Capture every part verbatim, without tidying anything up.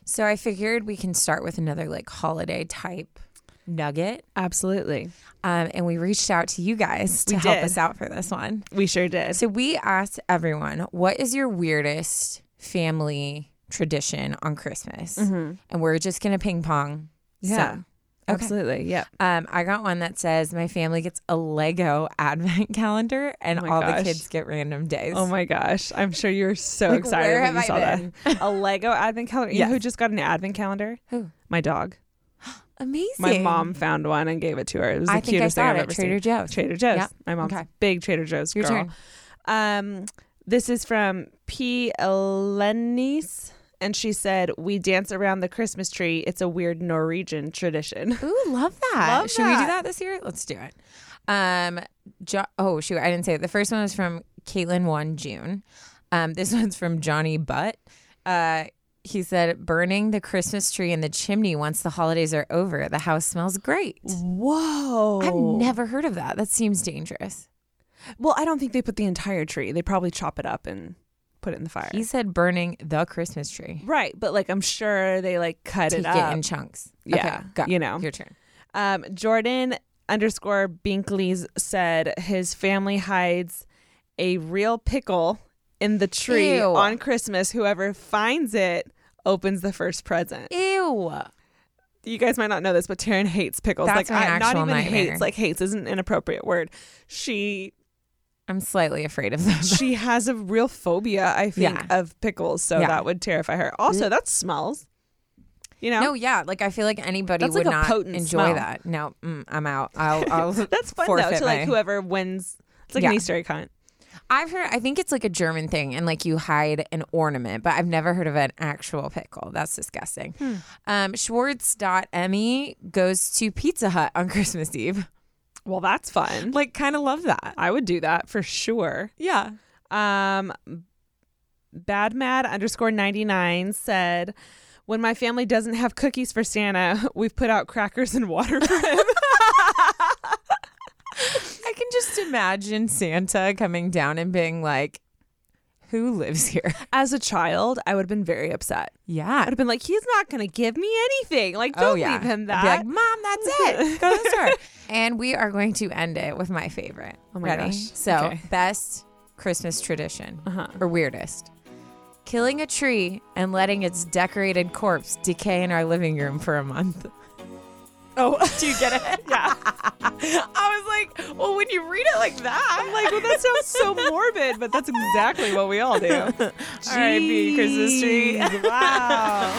So I figured we can start with another like holiday type nugget. Absolutely. Um, and we reached out to you guys to We help did. us out for this one. We sure did. So we asked everyone, what is your weirdest family tradition on Christmas? Mm-hmm. And we're just going to ping pong. Yeah. some. Absolutely. Yeah. Um, I got one that says my family gets a Lego advent calendar and Oh my all gosh. the kids get random days. Oh my gosh. I'm sure you were so Like, excited where when you have saw I that. been? A Lego advent calendar. You Yes. know who just got an advent calendar? Who? My dog. Amazing. My mom found one and gave it to her. It was the I think I cutest thing saw I've it ever at Trader seen. Joe's. Trader Joe's. Yep. My mom's Okay. a big Trader Joe's Your girl. turn. Um, this is from P. Elenice. And she said, we dance around the Christmas tree. It's a weird Norwegian tradition. Ooh, love that. Love Should we do that. that this year? Let's do it. Um, jo- oh, shoot. I didn't say it. The first one was from Caitlin one June. Um, this one's from Johnny Butt. Uh, he said, burning the Christmas tree in the chimney once the holidays are over. The house smells great. Whoa. I've never heard of that. That seems dangerous. Well, I don't think they put the entire tree. They probably chop it up and put it in the fire. He said burning the Christmas tree. Right. But like, I'm sure they like cut Take it it, up. in chunks. Yeah, Okay, go. you know. Your turn. Um, Jordan underscore Binkley's said his family hides a real pickle in the tree Ew. on Christmas. Whoever finds it opens the first present. Ew. You guys might not know this, but Taryn hates pickles. That's like my I, not actual even nightmare. hates. Like hates isn't an appropriate word. She I'm slightly afraid of them. she has a real phobia, I think, Yeah. of pickles. So Yeah. that would terrify her. Also, that smells. You know, No, yeah, like I feel like anybody That's would like a not potent enjoy smell. that. No, mm, I'm out. I'll, I'll that's fun though. forfeit To like my- whoever wins, it's like Yeah. an Easter egg hunt. I've heard. I think it's like a German thing, and like you hide an ornament, but I've never heard of an actual pickle. That's disgusting. Hmm. Um, Schwartz.Emmy goes to Pizza Hut on Christmas Eve. Well, that's fun. Like, kind of love that. I would do that for sure. Yeah. Um, Bad Mad underscore ninety-nine said, when my family doesn't have cookies for Santa, we've put out crackers and water for him. I can just imagine Santa coming down and being like, "Who lives here?" As a child, I would have been very upset. Yeah. I'd have been like, he's not going to give me anything. Like, don't Oh, yeah. leave him I'd that. be like, Mom, that's it. Go to the store. And we are going to end it with my favorite. Oh my Ready? gosh. So, Okay. best Christmas tradition Uh-huh. or weirdest. Killing a tree and letting its decorated corpse decay in our living room for a month. Oh, Do you get it? yeah. I was like, well, when you read it like that, I'm like, well, that sounds so morbid, but that's exactly what we all do. R I P Christmas tree. Jeez, Wow.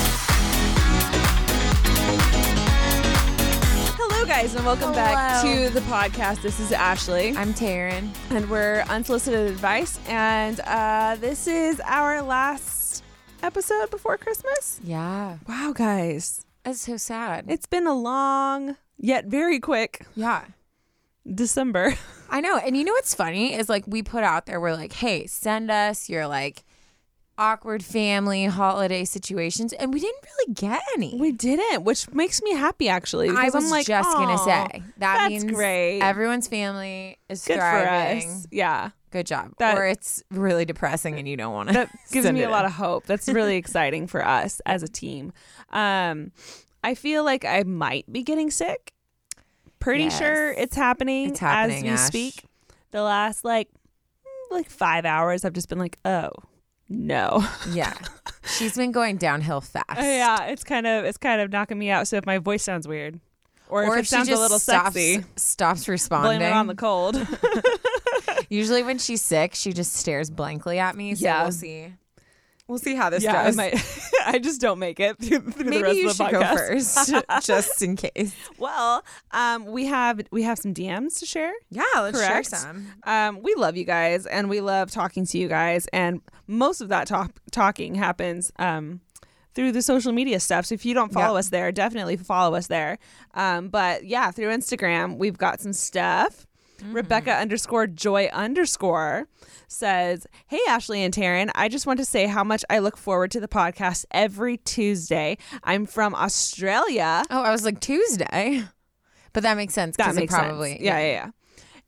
Hello, guys, and welcome back Hello. to the podcast. This is Ashley, I'm Taryn. and we're Unsolicited Advice, and uh, this is our last episode before Christmas. Yeah. Wow, guys. That's so sad. It's been a long, yet very quick yeah. December. I know. And you know what's funny is like we put out there, we're like, hey, send us your like awkward family holiday situations. And we didn't really get any. We didn't, which makes me happy, actually. I because was I'm like, just going to "Aw, say that that's means great. everyone's family is Good thriving. for us. Yeah. Good job. That- or it's really depressing and you don't want to. That gives me a lot of hope. That's really exciting for us as a team. Um, I feel like I might be getting sick. Pretty Yes. sure it's happening, It's happening, as we Ash. speak. The last like like five hours, I've just been like, oh no. Yeah. She's been going downhill fast. Yeah, it's kind of it's kind of knocking me out. So if my voice sounds weird, or, Or if if it she sounds just a little stops, sexy, stops responding. blame it on the cold. Usually when she's sick, she just stares blankly at me. So Yeah. we'll see. We'll see how this yeah, I goes. might. I just don't make it through, through the Maybe rest you of the should go podcast. first, just in case. Well, um, we have we have some D Ms to share. Yeah, let's Correct. share some. Um, we love you guys, and we love talking to you guys, and most of that talk talking happens um, through the social media stuff. So if you don't follow Yep. us there, definitely follow us there. Um, but yeah, through Instagram, we've got some stuff. Mm-hmm. Rebecca underscore joy underscore says, hey, Ashley and Taryn, I just want to say how much I look forward to the podcast every Tuesday. I'm from Australia. Oh, I was like Tuesday, but that makes sense That because it makes probably sense. Yeah, yeah, yeah.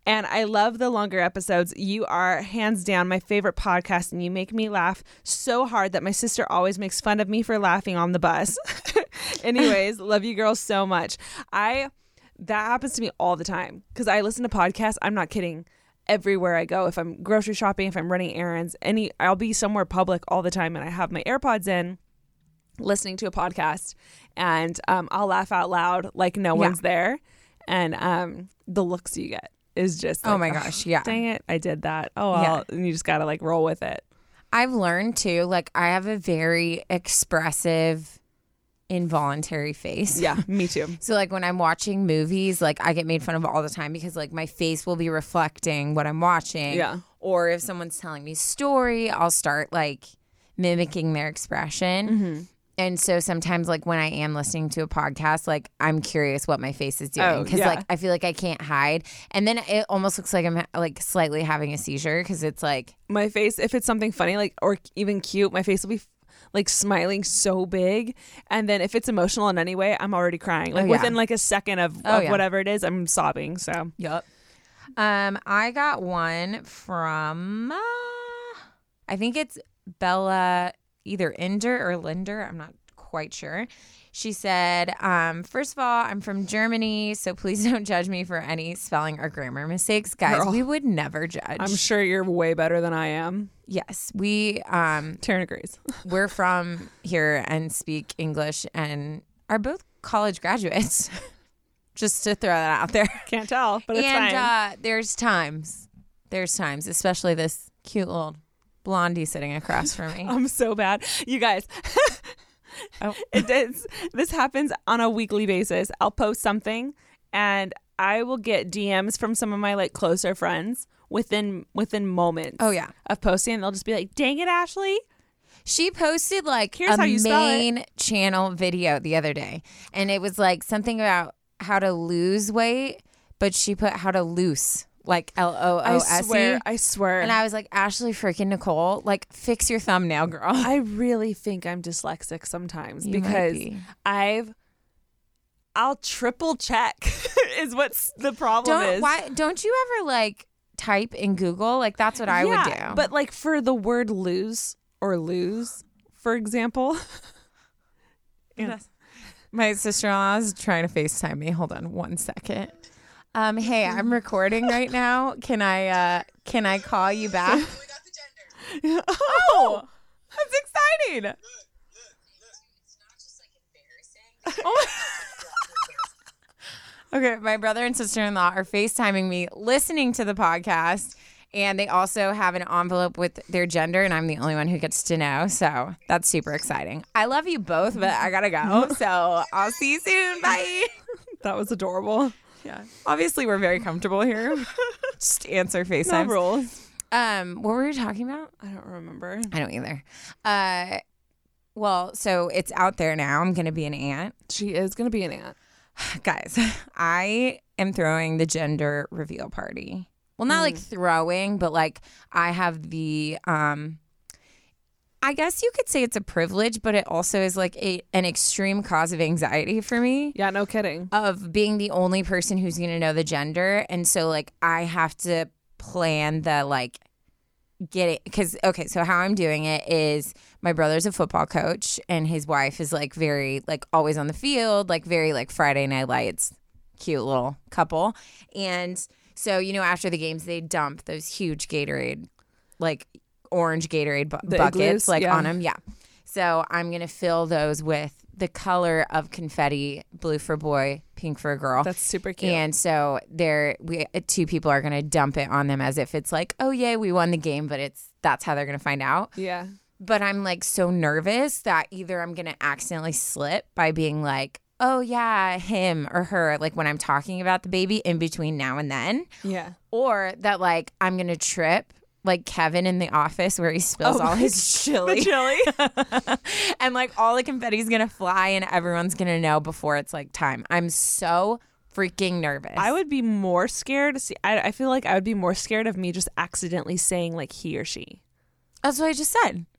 And I love the longer episodes. You are hands down my favorite podcast, and you make me laugh so hard that my sister always makes fun of me for laughing on the bus. Anyways, love you girls so much. I that happens to me all the time because I listen to podcasts. I'm not kidding. Everywhere I go, if I'm grocery shopping, if I'm running errands, any I'll be somewhere public all the time, and I have my AirPods in, listening to a podcast, and um, I'll laugh out loud like no Yeah. one's there, and um, the looks you get is just like, Oh my gosh, yeah. dang it, I did that. Oh well, Yeah. and you just gotta like roll with it. I've learned too, like I have a very expressive, involuntary face. Yeah, me too. So like when I'm watching movies, like I get made fun of all the time because like my face will be reflecting what I'm watching. Yeah. Or if someone's telling me a story, I'll start like mimicking their expression. Mm-hmm. And so sometimes like when I am listening to a podcast, like I'm curious what my face is doing Oh, because yeah. like I feel like I can't hide. And then it almost looks like I'm ha- like slightly having a seizure because it's like, My face, if it's something funny like or even cute, my face will be like smiling so big, and then if it's emotional in any way, I'm already crying. Like Oh, yeah. within like a second of, Oh, of yeah. whatever it is, I'm sobbing. So yep. Um, I got one from uh, I think it's Bella, either Inder or Linder. I'm not quite sure. She said, um, first of all, I'm from Germany, so please don't judge me for any spelling or grammar mistakes. Guys, Girl. we would never judge. I'm sure you're way better than I am. Yes, we um Taryn agrees. we're from here and speak English and are both college graduates. Just to throw that out there. Can't tell, but it's and fine. uh, there's times, there's times, especially this cute little blondie sitting across from me. I'm so bad. You guys, Oh. it does. This happens on a weekly basis. I'll post something and I will get D Ms from some of my like closer friends within within moments Oh yeah, of posting. And they'll just be like, dang it, Ashley. she posted like Here's a how you spell it. main channel video the other day, and it was like something about how to lose weight, but she put how to loose, like L O O I S E. swear. I swear. And I was like, Ashley freaking Nicole, like fix your thumbnail, girl. I really think I'm dyslexic sometimes You might because be. I've I'll triple check is what's the problem Don't is. why don't you ever like type in Google? Like that's what I would do. But like for the word lose or lose, for example. Yeah. my sister-in-law is trying to FaceTime me. Hold on one second. Um, hey, I'm recording right now. Can I uh can I call you back? Oh, that's exciting. Oh. Okay, my brother and sister-in-law are FaceTiming me, listening to the podcast, and they also have an envelope with their gender, and I'm the only one who gets to know, so that's super exciting. I love you both, but I gotta go, so I'll see you soon. Bye. That was adorable. Yeah, obviously we're very comfortable here. Just answer No FaceTime. rules. Um, what were we talking about? I don't remember. I don't either. Uh, well, so it's out there now. I'm gonna be an aunt. She is going to be an aunt. Guys, I am throwing the gender reveal party. Well, not like throwing, but like I have the um I guess you could say it's a privilege, but it also is like a an extreme cause of anxiety for me Yeah, no kidding. of being the only person who's going to know the gender, and so like I have to plan the like get it because okay, so how I'm doing it is my brother's a football coach and his wife is like very like always on the field, like very like Friday Night Lights, cute little couple. And so you know after the games they dump those huge Gatorade, like orange Gatorade bu- The buckets igloos? like Yeah. on them, yeah. So I'm gonna fill those with the color of confetti, blue for boy, pink for a girl. That's super cute. And so there, we two people are gonna dump it on them as if it's like, oh yeah, we won the game, but it's that's how they're gonna find out. yeah. But I'm like so nervous that either I'm gonna accidentally slip by being like, oh yeah, him or her, like when I'm talking about the baby in between now and then, Yeah. or that like I'm gonna trip. Like Kevin in The Office where he spills Oh, all his chili. The chili. And like all the confetti's gonna fly and everyone's gonna know before it's like time. I'm so freaking nervous. I would be more scared. See, I, I feel like I would be more scared of me just accidentally saying like he or she. That's what I just said.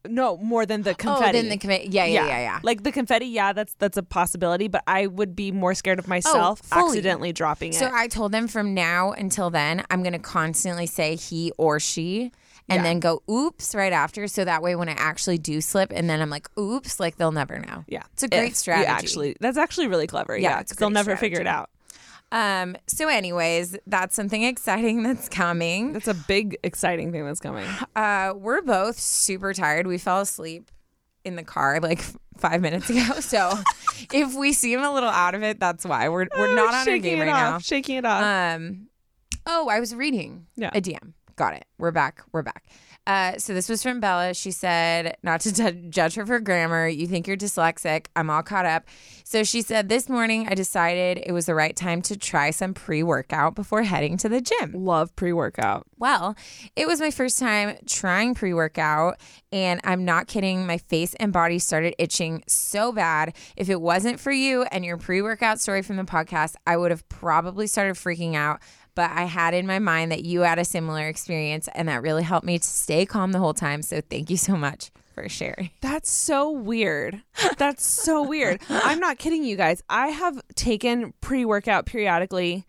No, more than the confetti. Oh, then the confetti. Yeah, yeah, yeah, yeah, yeah. Like the confetti, yeah, that's that's a possibility, but I would be more scared of myself fully. accidentally dropping it. So I told them from now until then, I'm going to constantly say he or she and Yeah. then go oops right after. So that way when I actually do slip and then I'm like, oops, like they'll never know. yeah. It's a great If strategy. You actually, that's actually really clever. Yeah, Yeah, it's a because they'll great never figure it strategy. out. Um, so anyways, that's something exciting that's coming. That's a big, exciting thing that's coming. Uh, we're both super tired. We fell asleep in the car like f- five minutes ago. So if we seem a little out of it, that's why. We're we're Oh, not on our shaking game it right off, now. Shaking it off. Um, oh, I was reading Yeah. a D M. Got it. We're back. We're back. Uh, so this was from Bella. She said, not to t- judge her for grammar. You think you're dyslexic. I'm all caught up. So she said, this morning I decided it was the right time to try some pre-workout before heading to the gym. Love pre-workout. Well, it was my first time trying pre-workout, and I'm not kidding. My face and body started itching so bad. If it wasn't for you and your pre-workout story from the podcast, I would have probably started freaking out. But I had in my mind that you had a similar experience, and that really helped me to stay calm the whole time. So thank you so much for sharing. That's so weird. That's so weird. I'm not kidding you guys. I have taken pre-workout periodically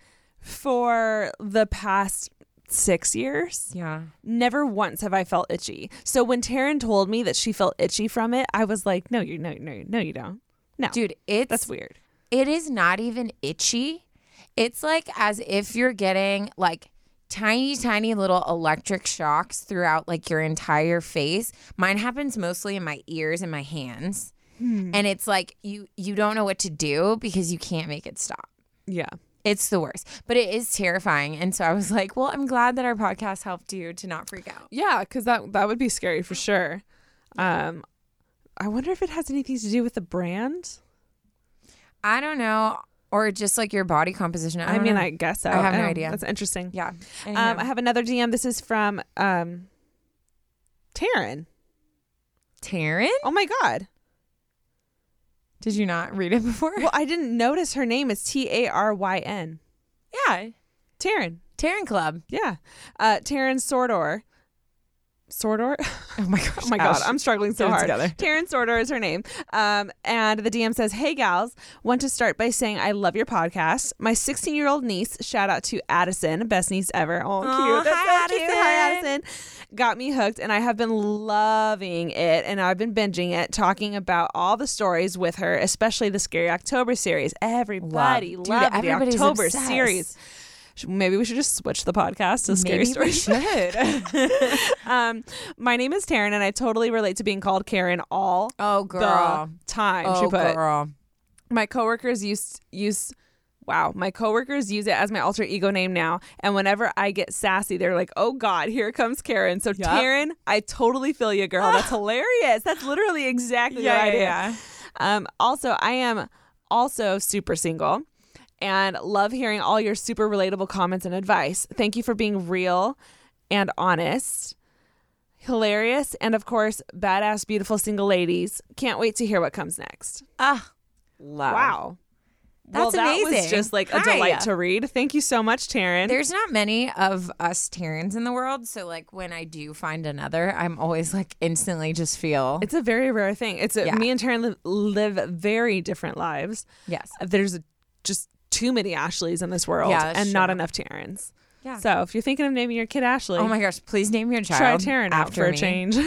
for the past six years. Yeah. Never once have I felt itchy. So when Taryn told me that she felt itchy from it, I was like, no, you no, no, no, you don't. No. Dude, it's That's weird. It is not even itchy. It's like as if you're getting like tiny, tiny little electric shocks throughout like your entire face. Mine happens mostly in my ears and my hands. Hmm. And it's like you you don't know what to do because you can't make it stop. Yeah. It's the worst. But it is terrifying. And so I was like, well, I'm glad that our podcast helped you to not freak out. Yeah, because that that would be scary for sure. Um, I wonder if it has anything to do with the brand. I don't know. Or just like your body composition. I, I, don't mean, know. I guess so. I have no Oh, idea. That's interesting. Yeah. Um, Anyhow. I have another D M. This is from um, Taryn. Taryn? Oh my God. Did you not read it before? Well, I didn't notice her name is T A R Y N. yeah. Taryn. Taryn Club. Yeah. Uh, Taryn Sordor. Sordor? Oh my gosh. Oh my God, I'm struggling so Get it hard. together. Taryn Sordor is her name. Um, and the D M says, hey gals, want to start by saying I love your podcast. My sixteen-year-old niece, shout out to Addison, best niece ever. Oh, Aw, cute. That's hi, so cute. Hi, Addison. Got me hooked, and I have been loving it, and I've been binging it, talking about all the stories with her, especially the Scary October series. Everybody Love. loved Dude, the everybody's October obsessed. series. Sh- Maybe we should just switch the podcast to Scary Maybe we Stories. should. um, my name is Taryn, and I totally relate to being called Karen all oh, girl. the time. Oh, she put. girl. My coworkers use use. Wow, my coworkers use it as my alter ego name now, and whenever I get sassy, they're like, "Oh God, here comes Karen." So Yep. Taryn, I totally feel you, girl. That's hilarious. That's literally exactly what I do. Um, also, I am also super single and love hearing all your super relatable comments and advice. Thank you for being real and honest, hilarious, and of course, badass, beautiful single ladies. Can't wait to hear what comes next. Ah, love. Wow. That's well, that was amazing. just like a Hi. delight to read. Thank you so much, Taryn. There's not many of us Tarens in the world, so like when I do find another, I'm always like instantly just feel It's a very rare thing. It's a, Yeah. me and Taryn live, live very different lives. yes, There's just too many Ashleys in this world, Yeah, that's and not true. enough Tarens. yeah. So if you're thinking of naming your kid Ashley, Oh my gosh, please name your try child Taryn out after for a me. change.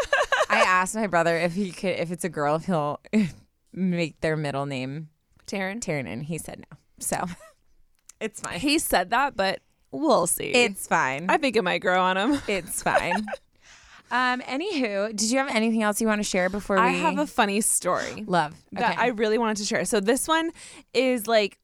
I asked my brother if he could, if it's a girl, if he'll make their middle name Taryn. Taryn, and he said no. So it's fine. He said that, but we'll see. It's fine. I think it might grow on him. It's fine. um. Anywho, did you have anything else you want to share before we? I have a funny story love that okay. I really wanted to share. So this one is like,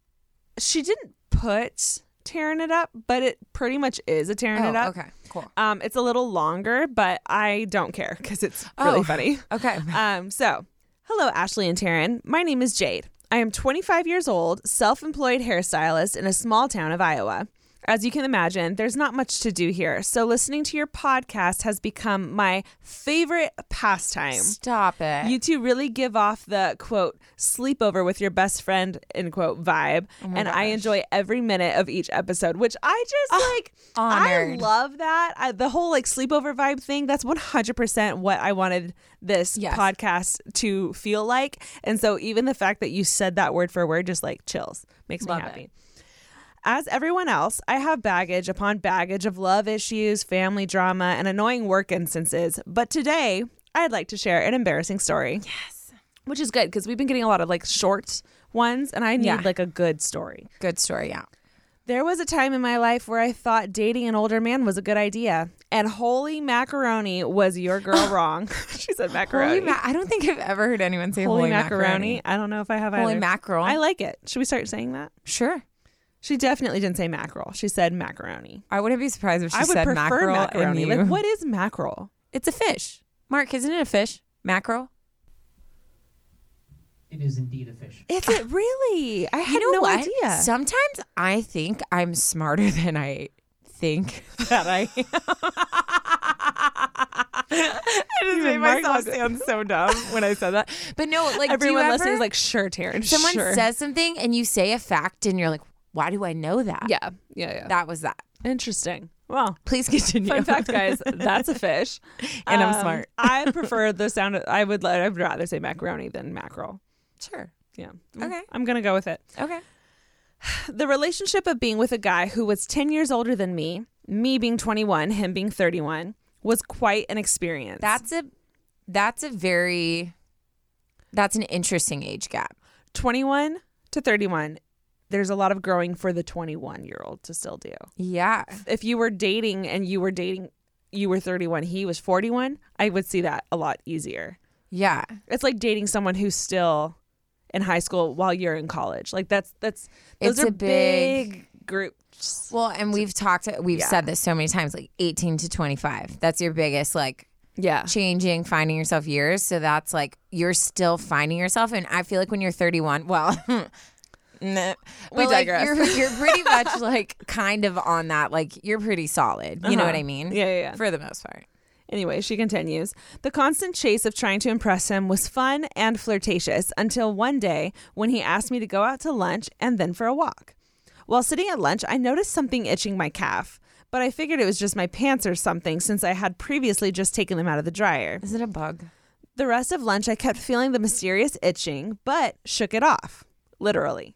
she didn't put tearing it up, but it pretty much is a tearing Oh, it up. okay, cool. Um, it's a little longer, but I don't care because it's really Oh. funny. Okay. Um, so hello, Ashley and Taryn. My name is Jade. I am twenty-five years old, self-employed hairstylist in a small town of Iowa. As you can imagine, there's not much to do here. So listening to your podcast has become my favorite pastime. Stop it. You two really give off the, quote, sleepover with your best friend, end quote, vibe. Oh my and gosh. I enjoy every minute of each episode, which I just Oh, like, honored. I love that. I, the whole like sleepover vibe thing, that's one hundred percent what I wanted this Yes. podcast to feel like. And so even the fact that you said that word for word just like chills, makes Love me happy. it. As everyone else, I have baggage upon baggage of love issues, family drama, and annoying work instances. But today, I'd like to share an embarrassing story. Yes. Which is good because we've been getting a lot of like short ones, and I need Yeah. like a good story. Good story, yeah. There was a time in my life where I thought dating an older man was a good idea. And holy macaroni, was your girl wrong. She said macaroni. Holy ma- I don't think I've ever heard anyone say Holy holy, macaroni. macaroni. I don't know if I have Holy either. mackerel. I like it. Should we start saying that? Sure. She definitely didn't say mackerel. She said macaroni. I wouldn't be surprised if she I would said prefer mackerel. macaroni. And you- Like, what is mackerel? It's a fish. Mark, isn't it a fish? Mackerel? It is indeed a fish. Is it really? I had You know no what? idea. Sometimes I think I'm smarter than I think that I am. I just Even made Mark myself looked- sound so dumb when I said that. But no, like Everyone do you listening ever, is like, sure, Taryn. someone sure. says something and you say a fact and you're like, why do I know that? yeah, yeah, yeah. That was that. Interesting. Well, Please continue. fun fact, guys, that's a fish. And I'm Um, smart. I prefer the sound. Of, I would. I'd rather say macaroni than mackerel. Sure. Yeah. Okay. I'm gonna go with it. Okay. The relationship of being with a guy who was ten years older than me, me being twenty-one, him being thirty-one, was quite an experience. That's a that's a very that's an interesting age gap. twenty-one to thirty-one. There's a lot of growing for the twenty-one year old to still do. Yeah. If you were dating and you were dating, you were thirty-one, he was forty-one, I would see that a lot easier. Yeah. It's like dating someone who's still in high school while you're in college. Like that's that's those It's are a big- big groups. Well, and we've talked we've Yeah. said this so many times, like eighteen to twenty-five. That's your biggest like Yeah. changing, finding yourself years. So that's like you're still finding yourself. And I feel like when you're thirty-one, well, nah, We but, like, digress. you're, you're pretty much like kind of on that. Like you're pretty solid. You know Uh-huh. what I mean? Yeah, yeah, yeah. For the most part. Anyway, she continues. The constant chase of trying to impress him was fun and flirtatious until one day when he asked me to go out to lunch and then for a walk. While sitting at lunch, I noticed something itching my calf, but I figured it was just my pants or something since I had previously just taken them out of the dryer. Is it a bug? The rest of lunch, I kept feeling the mysterious itching, but shook it off, literally.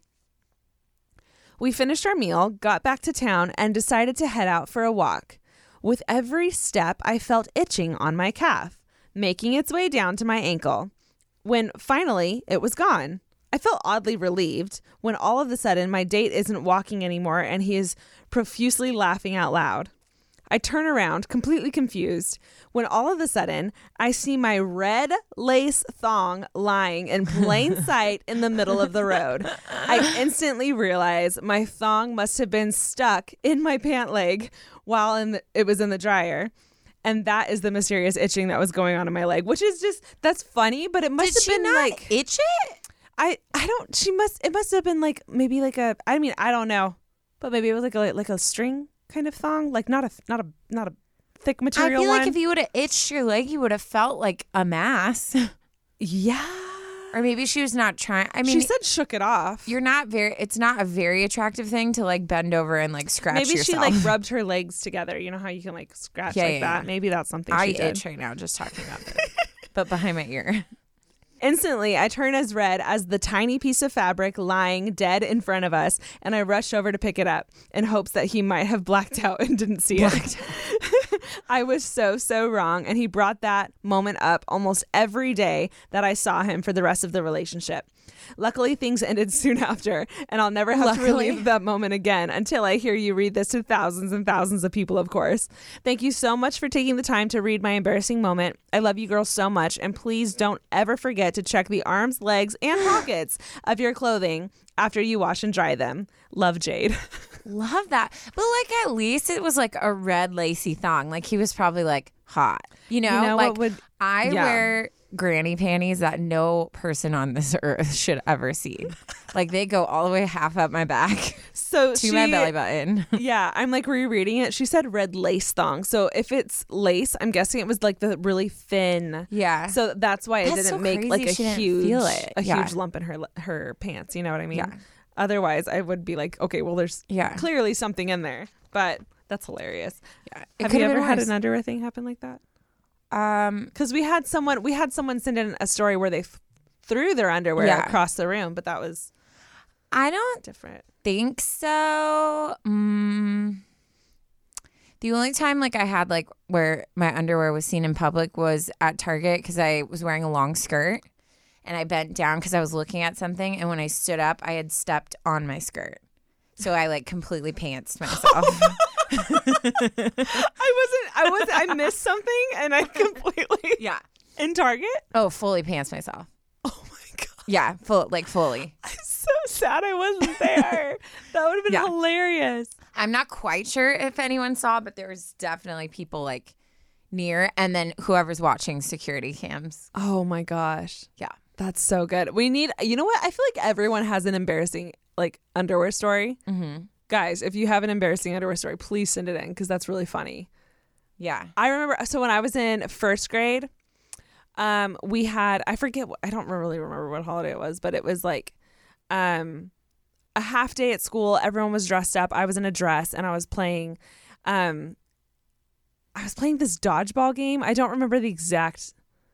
We finished our meal, got back to town, and decided to head out for a walk. With every step, I felt itching on my calf, making its way down to my ankle. When finally it was gone, I felt oddly relieved when all of a sudden my date isn't walking anymore and he is profusely laughing out loud. I turn around, completely confused, when all of a sudden I see my red lace thong lying in plain sight in the middle of the road. I instantly realize my thong must have been stuck in my pant leg while in the, it was in the dryer. And that is the mysterious itching that was going on in my leg, which is just, that's funny, but it must Did have she been not like, itch it? I, I don't, she must, it must have been like, maybe like a, I mean, I don't know, but maybe it was like a, like a string kind of thong, like not a, not a, not a thick I material feel one. like if you would have itched your leg, you would have felt like a mass. Yeah. Or maybe she was not trying. I mean, she said shook it off. you're not very. It's not a very attractive thing to like bend over and like scratch Maybe yourself. she like rubbed her legs together. You know how you can like scratch Yeah, like yeah, that? yeah. Maybe that's something I she did. itch right now just talking about this, but behind my ear. Instantly, I turn as red as the tiny piece of fabric lying dead in front of us, and I rush over to pick it up in hopes that he might have blacked out and didn't see it. I was so, so wrong, and he brought that moment up almost every day that I saw him for the rest of the relationship. Luckily, things ended soon after, and I'll never have Luckily. to relive that moment again until I hear you read this to thousands and thousands of people, of course. Thank you so much for taking the time to read my embarrassing moment. I love you girls so much, and please don't ever forget to check the arms, legs, and pockets of your clothing after you wash and dry them. Love, Jade. Love that, but like at least it was like a red lacy thong. Like he was probably like hot. You know, You know like what would- I yeah. wear granny panties that no person on this earth should ever see. Like they go all the way half up my back so to she, my belly button. Yeah, I'm like rereading it. She said red lace thong. So if it's lace, I'm guessing it was like the really thin. Yeah. So that's why it That's didn't so make crazy like a she didn't huge feel it. a Yeah. huge lump in her her pants. You know what I mean? Yeah. Otherwise, I would be like, okay, well, there's Yeah. clearly something in there. But that's hilarious. Yeah. Have you ever had an underwear thing happen like that? Um, Because we had someone we had someone send in a story where they th- threw their underwear Yeah. across the room, but that was I don't different. think so. Mm, the only time like I had like where my underwear was seen in public was at Target because I was wearing a long skirt and I bent down because I was looking at something, and when I stood up, I had stepped on my skirt, so I like completely pantsed myself. I wasn't. I was. I missed something, and I completely. Yeah. In Target. Oh, fully pants myself. Oh my god. Yeah, full like fully. I'm so sad I wasn't there. That would have been Yeah. hilarious. I'm not quite sure if anyone saw, but there was definitely people like near, and then whoever's watching security cams. Oh my gosh. Yeah. That's so good. We need. You know what? I feel like everyone has an embarrassing like underwear story. Mm-hmm. Guys, if you have an embarrassing underwear story, please send it in because that's really funny. Yeah. I remember. So when I was in first grade, um, we had. I forget. What, I don't really remember what holiday it was, but it was like, um, a half day at school. Everyone was dressed up. I was in a dress and I was playing. Um, I was playing this dodgeball game. I don't remember the exact.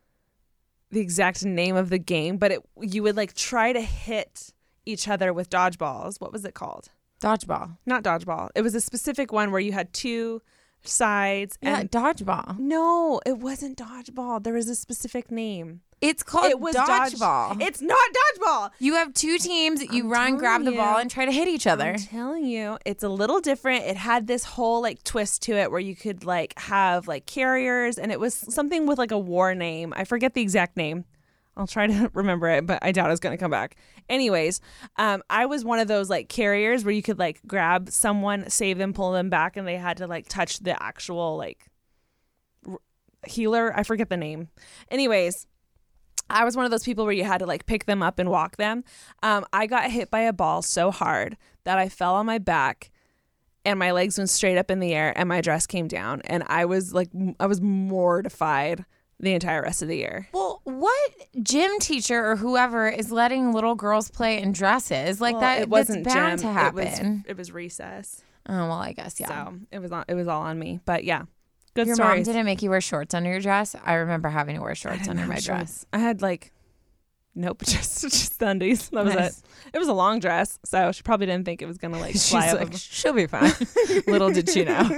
the exact name of the game, but it you would like try to hit each other with dodgeballs. What was it called? Dodgeball. Not dodgeball. It was a specific one where you had two sides Yeah, and dodgeball. no, it wasn't dodgeball. There was a specific name. It's called It was dodge- dodgeball. It's not dodgeball. You have two teams. You I'm run, telling grab the you. ball, and try to hit each other. I'm telling you, it's a little different. It had this whole like twist to it where you could like have like carriers, and it was something with like a war name. I forget the exact name. I'll try to remember it, but I doubt it's going to come back. Anyways, um, I was one of those like carriers where you could like grab someone, save them, pull them back, and they had to like touch the actual like r- healer. I forget the name. Anyways, I was one of those people where you had to like pick them up and walk them. Um, I got hit by a ball so hard that I fell on my back and my legs went straight up in the air and my dress came down. And I was like, m- I was mortified the entire rest of the year. Well, what gym teacher or whoever is letting little girls play in dresses like Well, that? it wasn't that's bound gym. to happen. It was, it was recess. Oh well, I guess yeah. So it was on, it was all on me. But yeah, good Your stories. mom didn't make you wear shorts under your dress. I remember having to wear I shorts didn't under have my shorts. dress. I had like, nope, just just undies. That was Nice. it. It was a long dress, so she probably didn't think it was gonna like She's fly up. like, she'll be fine. Little did she know.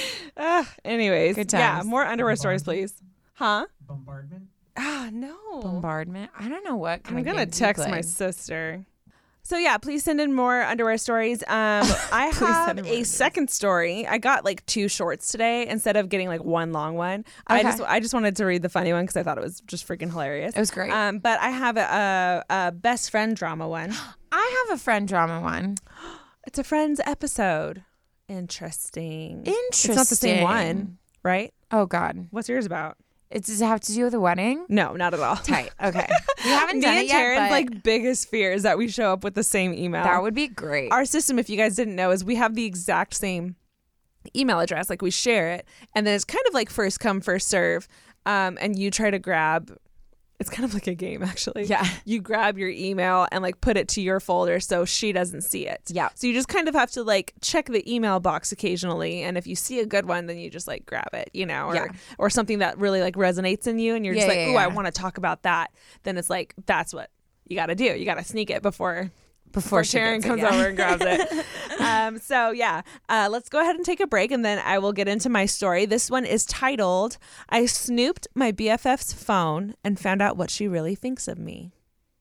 uh, anyways, Good yeah, times. more underwear stories, please. Huh? Bombardment? Ah, no. Bombardment. I don't know what kind I'm of gonna games you text my played. sister. So yeah, please send in more underwear stories. Um, I Please have send in more a underwear. second story. I got like two shorts today instead of getting like one long one. I Okay. just I just wanted to read the funny one because I thought it was just freaking hilarious. It was great. Um, but I have a, a, a best friend drama one. I have a friend drama one. It's a Friends episode. Interesting. Interesting. It's not the same one, right? Oh God. What's yours about? It does it have to do with a wedding? No, not at all. Tight. Okay. We haven't Me done and it yet, Taryn's but like biggest fear is that we show up with the same email. that would be great. Our system, if you guys didn't know, is we have the exact same email address. Like we share it, and then it's kind of like first come, first serve. Um, and you try to grab. It's kind of like a game, actually. Yeah. You grab your email and like put it to your folder so she doesn't see it. Yeah. So you just kind of have to like check the email box occasionally, and if you see a good one, then you just like grab it, you know, or Yeah. or something that really like resonates in you, and you're just Yeah, like, yeah, oh, I yeah. want to talk about that. Then it's like that's what you got to do. You got to sneak it before. Before Before she Sharon gets it, comes yeah. over and grabs it. um, so yeah, uh, let's go ahead and take a break, and then I will get into my story. This one is titled, I snooped my B F F's phone and found out what she really thinks of me.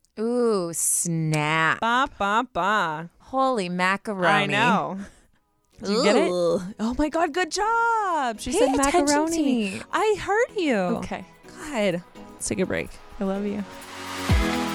Ooh, snap. Ba, ba, ba. Holy macaroni. I know. Did you get it? Ooh. Oh my God, good job. She Pay said attention to macaroni. me. I heard you. Okay. God. Let's take a break. I love you.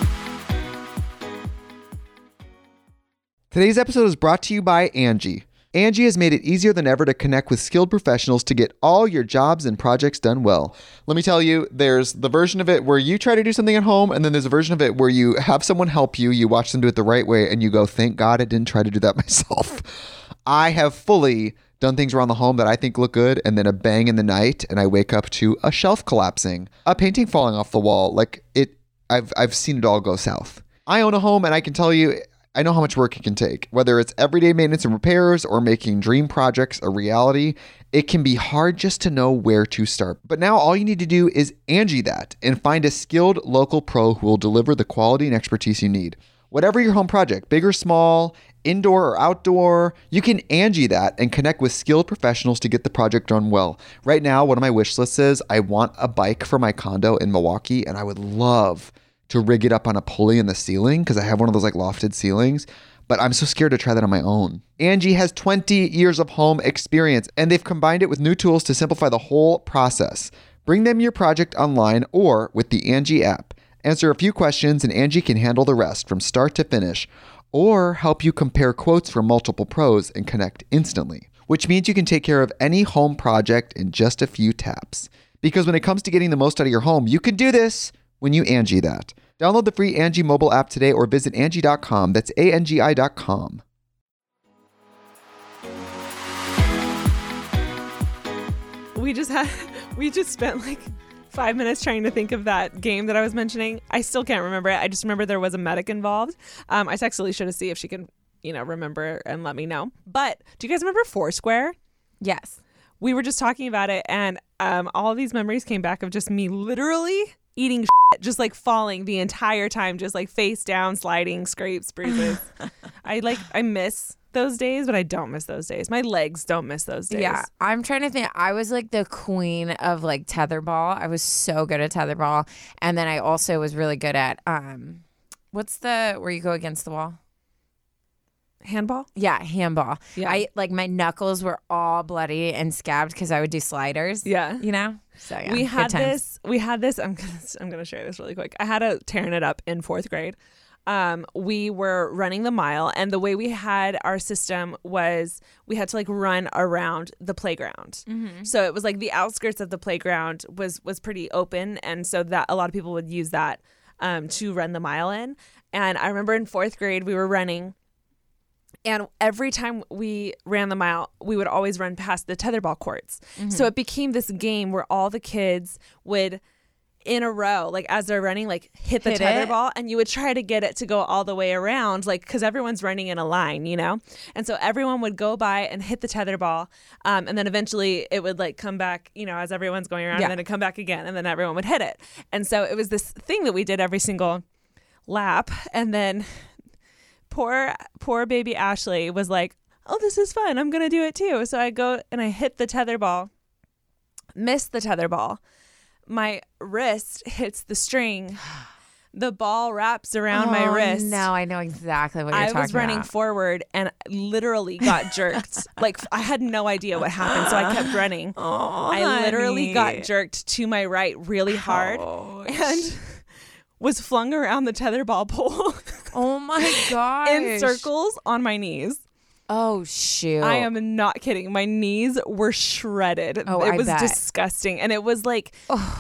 Today's episode is brought to you by Angie. Angie has made it easier than ever to connect with skilled professionals to get all your jobs and projects done well. Let me tell you, there's the version of it where you try to do something at home, and then there's a version of it where you have someone help you, you watch them do it the right way, and you go, thank God I didn't try to do that myself. I have fully done things around the home that I think look good, and then a bang in the night, and I wake up to a shelf collapsing, a painting falling off the wall. Like it, I've I've seen it all go south. I own a home, and I can tell you, I know how much work it can take. Whether it's everyday maintenance and repairs or making dream projects a reality, it can be hard just to know where to start. But now all you need to do is Angie that and find a skilled local pro who will deliver the quality and expertise you need. Whatever your home project, big or small, indoor or outdoor, you can Angie that and connect with skilled professionals to get the project done well. Right now, one of my wish lists is I want a bike for my condo in Milwaukee, and I would love to rig it up on a pulley in the ceiling because I have one of those like lofted ceilings, but I'm so scared to try that on my own. Angie has twenty years of home experience, and they've combined it with new tools to simplify the whole process. Bring them your project online or with the Angie app. Answer a few questions and Angie can handle the rest from start to finish, or help you compare quotes from multiple pros and connect instantly, which means you can take care of any home project in just a few taps. Because when it comes to getting the most out of your home, you can do this when you Angie that. Download the free Angie mobile app today or visit Angie dot com. That's A N G I dot com. We just had, we just spent like five minutes trying to think of that game that I was mentioning. I still can't remember it. I just remember there was a medic involved. Um, I text Alicia to see if she can, you know, remember and let me know. But do you guys remember Foursquare? Yes. We were just talking about it, and um, all of these memories came back of just me literally eating shit, just like falling the entire time, just like face down, sliding, scrapes, bruises. I like, I miss those days, but I don't miss those days. My legs don't miss those days. Yeah, I'm trying to think. I was like the queen of like tetherball. I was so good at tetherball, and then I also was really good at um, what's the where you go against the wall? Handball? Yeah, handball. Yeah. I like my knuckles were all bloody and scabbed because I would do sliders. Yeah. You know? So yeah. We good had times. this, we had this, I'm gonna, I'm gonna share this really quick. I had a tearing it up in fourth grade. Um, we were running the mile, and the way we had our system was we had to like run around the playground. Mm-hmm. So it was like the outskirts of the playground was, was pretty open. And so that a lot of people would use that, um, to run the mile in. And I remember in fourth grade, we were running, and every time we ran the mile, we would always run past the tetherball courts. Mm-hmm. So it became this game where all the kids would, in a row, like as they're running, like hit the Hit tetherball, and you would try to get it to go all the way around, like because everyone's running in a line, you know? And so everyone would go by and hit the tetherball, um, and then eventually it would like come back, you know, as everyone's going around, Yeah. and then it'd come back again, and then everyone would hit it. And so it was this thing that we did every single lap, and then poor poor baby Ashley was like, oh, this is fun, I'm gonna do it too. So I go and I hit the tetherball, miss the tetherball, my wrist hits the string, the ball wraps around my Oh, wrist. No, I know exactly what you're I talking was running about. forward and literally got jerked. Like I had no idea what happened, so I kept running. Oh, I literally got honey. jerked to my right really hard Ouch. and was flung around the tetherball pole Oh my god! in circles on my knees. Oh shoot! I am not kidding. My knees were shredded. Oh, it I was bet. disgusting, and it was like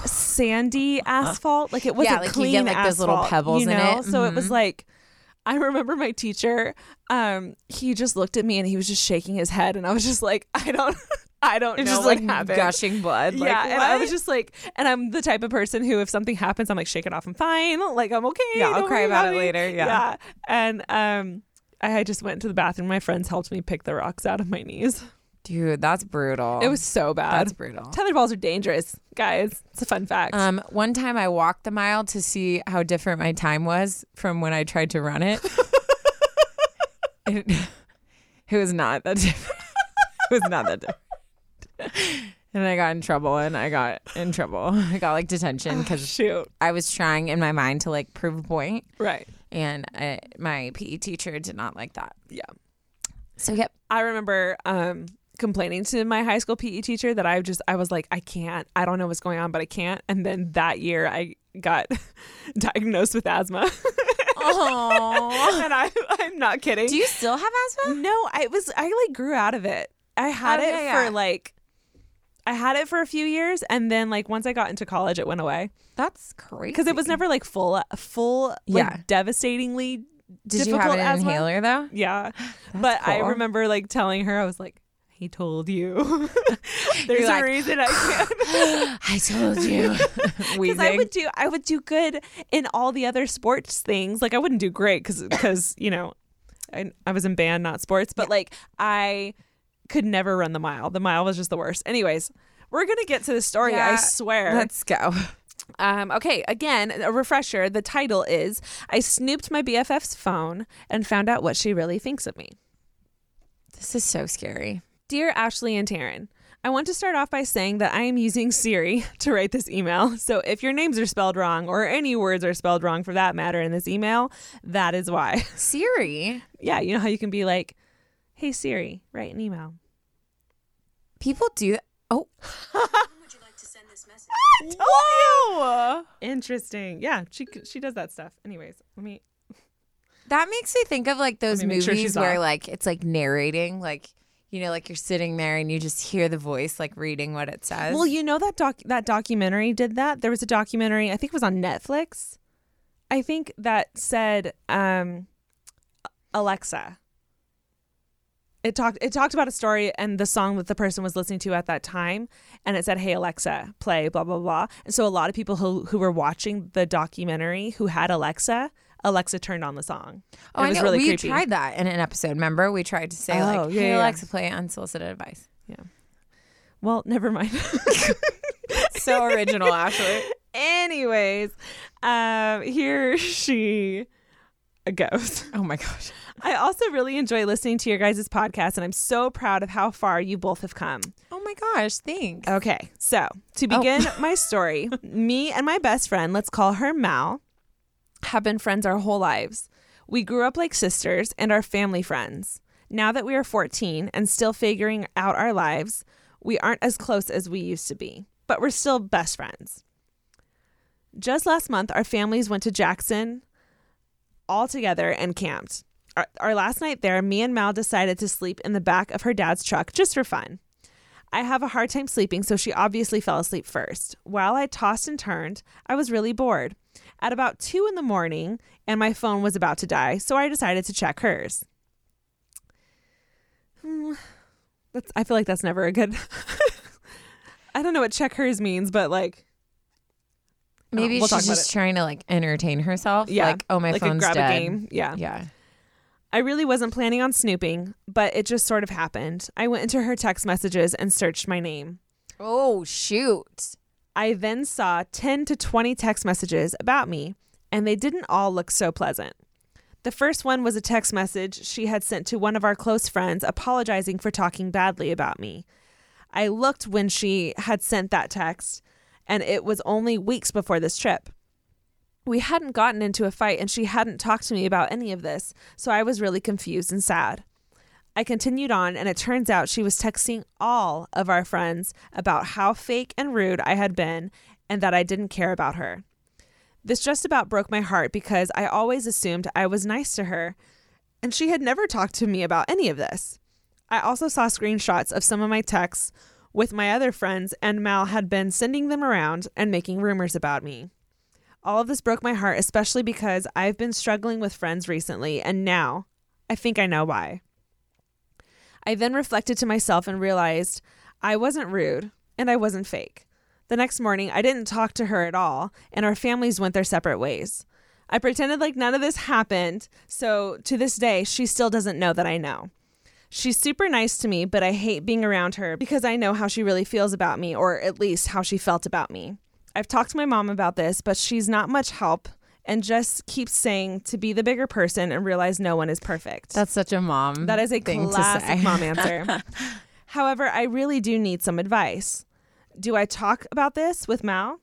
sandy asphalt. Like it wasn't Yeah, like you clean get, like, those little asphalt, pebbles you in know? it. So it was Mhm. like, I remember my teacher. Um, he just looked at me and he was just shaking his head, and I was just like, I don't, I don't It's know just what like happened. gushing blood. Like, yeah, and I was what? just like, and I'm the type of person who, if something happens, I'm like, shake it off. I'm fine. Like I'm okay. Yeah, I'll Don't cry worry about it me. later, yeah. yeah. And um, I just went to the bathroom. My friends helped me pick the rocks out of my knees. Dude, that's brutal. It was so bad. That's brutal. Tetherballs are dangerous, guys. It's a fun fact. Um, one time I walked the mile to see how different my time was from when I tried to run it. it, it was not that different. It was not that different. And I got in trouble, and I got in trouble. I got like detention because Shoot. I was trying in my mind to like prove a point, Right. and I, my P E teacher did not like that. Yeah. So yep. I remember um, complaining to my high school P E teacher that I just, I was like, I can't, I don't know what's going on, but I can't. And then that year I got diagnosed with asthma. Oh. And I, I'm not kidding. Do you still have asthma? No, I was I like grew out of it. I had Oh, it yeah, yeah. for like I had it for a few years, and then like once I got into college it went away. That's crazy. Because it was never like full full like Yeah. devastatingly Did you difficult have an asthma. inhaler though? Yeah. But I cool. remember like telling her, I was like, he told you. There's You're a like, reason I can't. I told you. Because I would do I would do good in all the other sports things. Like I wouldn't do great because because you know I I was in band, not sports. But like I could never run the mile. The mile was just the worst. Anyways, we're gonna get to the story. Yeah, I swear. Let's go. Um, okay, again, a refresher. The title is I snooped my B F F's phone and found out what she really thinks of me. This is so scary. Dear Ashley and Taryn, I want to start off by saying that I am using Siri to write this email. So if your names are spelled wrong or any words are spelled wrong for that matter in this email, that is why. Siri. Yeah, you know how you can be like, hey Siri, write an email. People do. Oh, Would you like to send this message? Whoa! Interesting. Yeah, she she does that stuff. Anyways, let me. that makes me think of like those Let me make movies sure she's where off. like it's like narrating, like you know, like you're sitting there and you just hear the voice like reading what it says. Well, you know that doc that documentary did that. There was a documentary, I think it was on Netflix. I think that said um, Alexa. It talked it talked about a story and the song that the person was listening to at that time, and it said, "Hey Alexa, play blah blah blah." And so a lot of people who who were watching the documentary who had Alexa, Alexa turned on the song. oh, it I was know. really we creepy. tried that in an episode. Remember, we tried to say Oh, like, yeah, "Hey yeah. Alexa, play unsolicited advice." Well, never mind. So original, Ashley. Anyways, um, here she goes. Oh my gosh. I also really enjoy listening to your guys' podcast, and I'm so proud of how far you both have come. Oh my gosh. Thanks. Okay, so to begin my story, me and my best friend, let's call her Mal, have been friends our whole lives. We grew up like sisters and are family friends. Now that we are fourteen and still figuring out our lives, we aren't as close as we used to be, but we're still best friends. Just last month, our families went to Jackson all together and camped. Our, our last night there, me and Mal decided to sleep in the back of her dad's truck just for fun. I have a hard time sleeping, so she obviously fell asleep first. While I tossed and turned, I was really bored. At about two in the morning, and my phone was about to die, so I decided to check hers. Hmm, that's, I feel like that's never a good... I don't know what check hers means, but like... Maybe we'll talk she's about just it. trying to like entertain herself. Yeah, Like, oh, my like a phone's grab dead. a game. Yeah. Yeah. I really wasn't planning on snooping, but it just sort of happened. I went into her text messages and searched my name. Oh, shoot. I then saw ten to twenty text messages about me, and they didn't all look so pleasant. The first one was a text message she had sent to one of our close friends apologizing for talking badly about me. I looked when she had sent that text, and it was only weeks before this trip. We hadn't gotten into a fight, and she hadn't talked to me about any of this, so I was really confused and sad. I continued on, and it turns out she was texting all of our friends about how fake and rude I had been and that I didn't care about her. This just about broke my heart because I always assumed I was nice to her, and she had never talked to me about any of this. I also saw screenshots of some of my texts with my other friends, and Mal had been sending them around and making rumors about me. All of this broke my heart, especially because I've been struggling with friends recently, and now I think I know why. I then reflected to myself and realized I wasn't rude and I wasn't fake. The next morning, I didn't talk to her at all, and our families went their separate ways. I pretended like none of this happened, so to this day, she still doesn't know that I know. She's super nice to me, but I hate being around her because I know how she really feels about me, or at least how she felt about me. I've talked to my mom about this, but she's not much help and just keeps saying to be the bigger person and realize no one is perfect. That's such a mom. That is a thing to classic say. mom answer. However, I really do need some advice. Do I talk about this with Mal?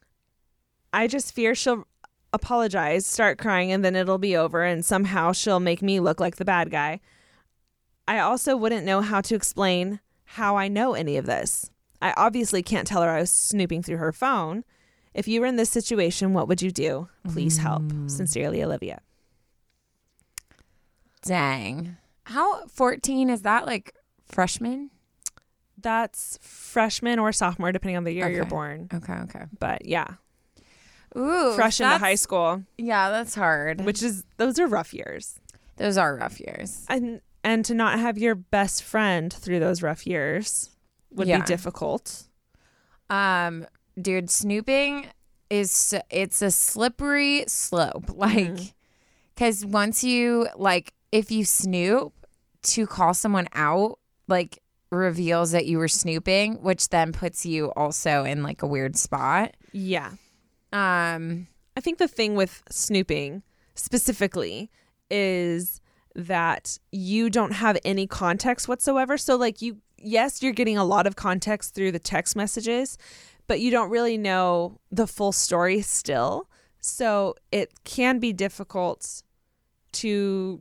I just fear she'll apologize, start crying, and then it'll be over, and somehow she'll make me look like the bad guy. I also wouldn't know how to explain how I know any of this. I obviously can't tell her I was snooping through her phone. If you were in this situation, what would you do? Please help. Sincerely, Olivia. Dang. How fourteen is that, like freshman? That's freshman or sophomore, depending on the year Okay. you're born. Okay, okay. But yeah, Ooh, fresh into that's- high school, Yeah, that's hard. which is those are rough years. Those are rough years. And and to not have your best friend through those rough years would Yeah. be difficult. Um, dude, snooping is it's a slippery slope. Like, because once you like, if you snoop, to call someone out, like, reveals that you were snooping, which then puts you also in like a weird spot. Yeah. Um, I think the thing with snooping specifically is that you don't have any context whatsoever. So like you, yes, you're getting a lot of context through the text messages, but you don't really know the full story still. So it can be difficult to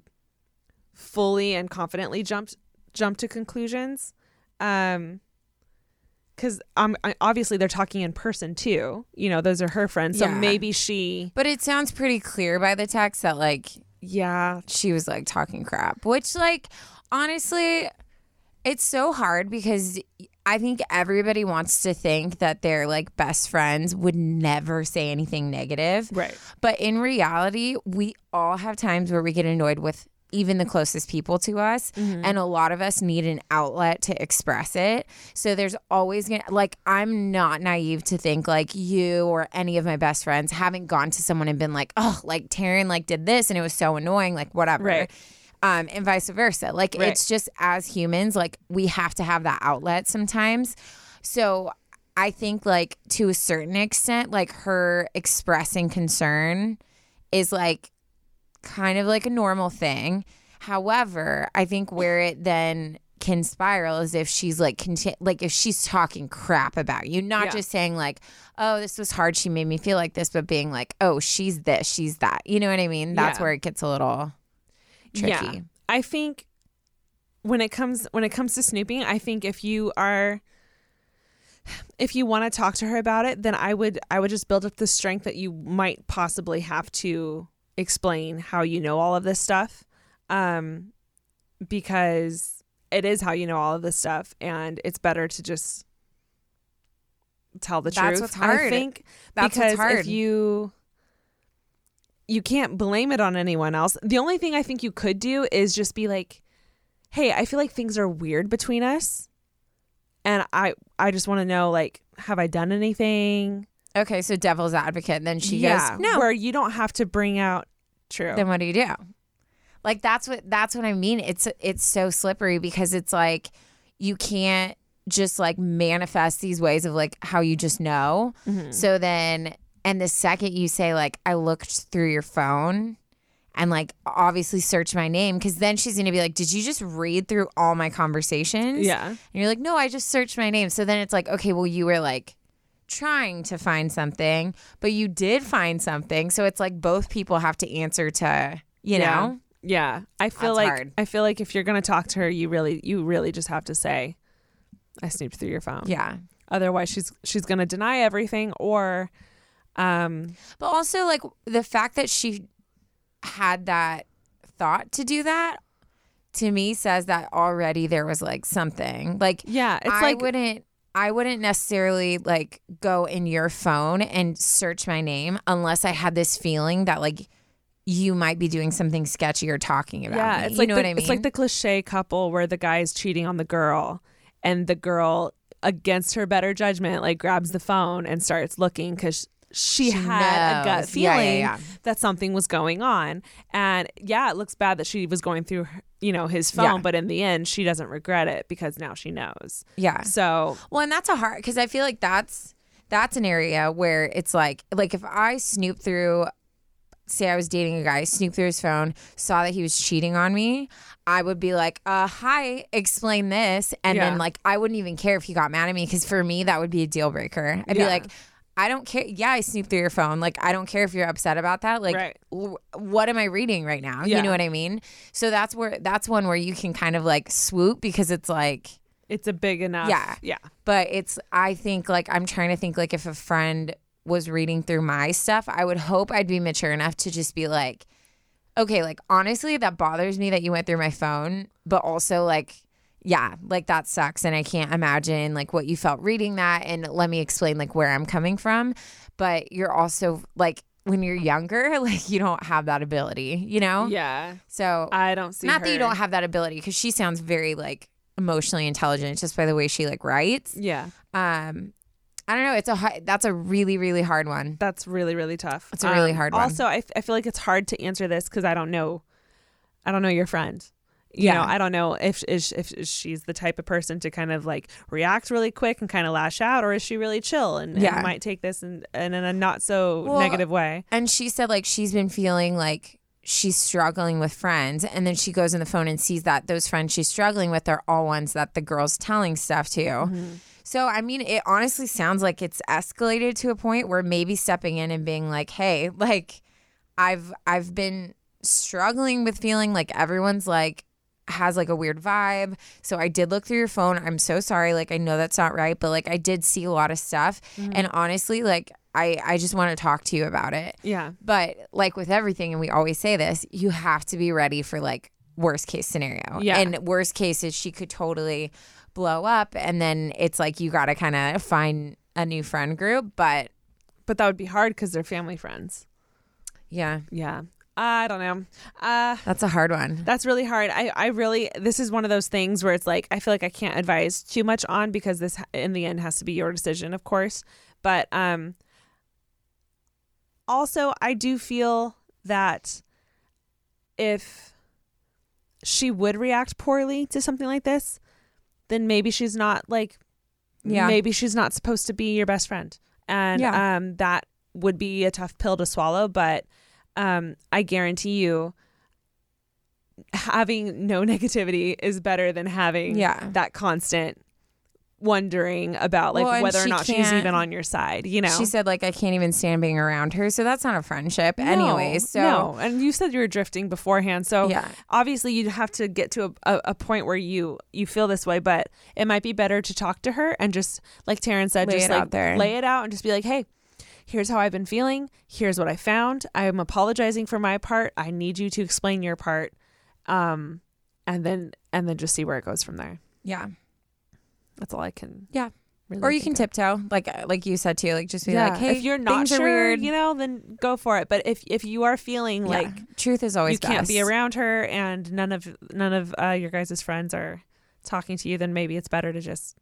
fully and confidently jump jump to conclusions. Um, because um, I- obviously they're talking in person too. You know, those are her friends. So Yeah. maybe she, but it sounds pretty clear by the text that like yeah, she was like talking crap, which like honestly, it's so hard because I think everybody wants to think that their like best friends would never say anything negative. right. But in reality, we all have times where we get annoyed with even the closest people to us. And a lot of us need an outlet to express it. So there's always gonna, like, I'm not naive to think like you or any of my best friends haven't gone to someone and been like, oh, like Taryn like did this and it was so annoying, like whatever. Right. Um, and vice versa. Like, Right. it's just as humans, like we have to have that outlet sometimes. So I think like to a certain extent, like her expressing concern is like kind of like a normal thing. However, I think where it then can spiral is if she's like conti- like if she's talking crap about you, not Yeah. just saying like, oh, this was hard, she made me feel like this, but being like, oh, she's this, she's that. You know what I mean? That's Yeah. where it gets a little tricky. Yeah. I think when it comes when it comes to snooping, I think if you are if you want to talk to her about it, then I would I would just build up the strength that you might possibly have to explain how you know all of this stuff. Um because it is how you know all of this stuff, and it's better to just tell the That's truth. what's hard. I think That's because what's hard. if you you can't blame it on anyone else. The only thing I think you could do is just be like, hey, I feel like things are weird between us. And I I just want to know, like, have I done anything? Okay, so devil's advocate. Then she yeah, goes, no. Where you don't have to bring out true. Then what do you do? Like that's what that's what I mean. It's it's so slippery because it's like you can't just like manifest these ways of like how you just know. Mm-hmm. So then, and the second you say like I looked through your phone and like obviously search my name, because then she's gonna be like, did you just read through all my conversations? Yeah. And you're like, no, I just searched my name. So then it's like, okay, well you were like trying to find something, but you did find something. So it's like both people have to answer to, you yeah. know? Yeah. I feel That's like hard. I feel like if you're gonna talk to her, you really you really just have to say, I snooped through your phone. Yeah. Otherwise she's she's gonna deny everything, or um But also like the fact that she had that thought to do that to me says that already there was like something. Like yeah, it's I like wouldn't I wouldn't necessarily like go in your phone and search my name unless I had this feeling that like you might be doing something sketchy or talking about yeah, me. it's you like know the, what I mean? It's like the cliche couple where the guy is cheating on the girl, and the girl, against her better judgment, like grabs the phone and starts looking because she, She had a gut knows. Yeah, feeling yeah, yeah. that something was going on. And yeah, it looks bad that she was going through her, you know, his phone, Yeah. but in the end, she doesn't regret it because now she knows. yeah. So Well, and that's a hard, because I feel like that's that's an area where it's like like if I snoop through, say I was dating a guy, snoop through his phone, saw that he was cheating on me, I would be like, uh, hi, explain this, and Yeah. then like I wouldn't even care if he got mad at me, because for me that would be a deal breaker. I'd Yeah. be like, I don't care. Yeah, I snooped through your phone. Like, I don't care if you're upset about that. Like, Right. w- what am I reading right now? Yeah. You know what I mean? So that's where that's one where you can kind of like swoop, because it's like. it's a big enough. Yeah. Yeah. But it's, I think, like, I'm trying to think, like, if a friend was reading through my stuff, I would hope I'd be mature enough to just be like, okay, like honestly, that bothers me that you went through my phone, but also like, yeah, like that sucks. And I can't imagine like what you felt reading that. And let me explain like where I'm coming from. But you're also like, when you're younger, like you don't have that ability, you know? Yeah. So I don't see not her. that you don't have that ability, because she sounds very like emotionally intelligent just by the way she like writes. Yeah. Um, I don't know. It's a hi- that's a really really hard one. That's really, really tough. It's a really Um, hard one. Also, I, f- I feel like it's hard to answer this because I don't know. I don't know your friend. You Yeah. know, I don't know if is if she's the type of person to kind of like react really quick and kind of lash out, or is she really chill and, Yeah. and might take this in, in, in a not so Well, negative way. And she said like she's been feeling like she's struggling with friends, and then she goes on the phone and sees that those friends she's struggling with are all ones that the girl's telling stuff to. Mm-hmm. So I mean, it honestly sounds like it's escalated to a point where maybe stepping in and being like, "Hey, like I've I've been struggling with feeling like everyone's like has like a weird vibe. So I did look through your phone. I'm so sorry. Like I know that's not right, but like I did see a lot of stuff. Mm-hmm. And honestly, like I I just want to talk to you about it." Yeah. But like with everything, and we always say this, you have to be ready for like worst case scenario. Yeah. And worst case is she could totally blow up, and then it's like you got to kind of find a new friend group. But But that would be hard because they're family friends. yeah, Yeah. I don't know. Uh, that's a hard one. That's really hard. I, I really, this is one of those things where it's like, I feel like I can't advise too much on because this in the end has to be your decision, of course. But um, also, I do feel that if she would react poorly to something like this, then maybe she's not like, Yeah. maybe she's not supposed to be your best friend. And Yeah. um, that would be a tough pill to swallow. But um, I guarantee you, having no negativity is better than having Yeah. that constant wondering about like Well, and whether or she not she's can't- even on your side, you know? She said like I can't even stand being around her, so that's not a friendship, No, anyways. So no. And you said you were drifting beforehand, so Yeah. obviously you'd have to get to a, a, a point where you you feel this way, but it might be better to talk to her and just like Taryn said, Lay just it like out there. lay it out and just be like, hey, here's how I've been feeling. Here's what I found. I am apologizing for my part. I need you to explain your part, um, and then and then just see where it goes from there. yeah, That's all I can. Yeah. Really or you can think of. tiptoe, like like you said too, like just be Yeah. like, hey, if you're not things sure, are weird. you know, then go for it. But if if you are feeling Yeah. like truth is always you can't best. be around her and none of none of uh, your guys' friends are talking to you, then maybe it's better to just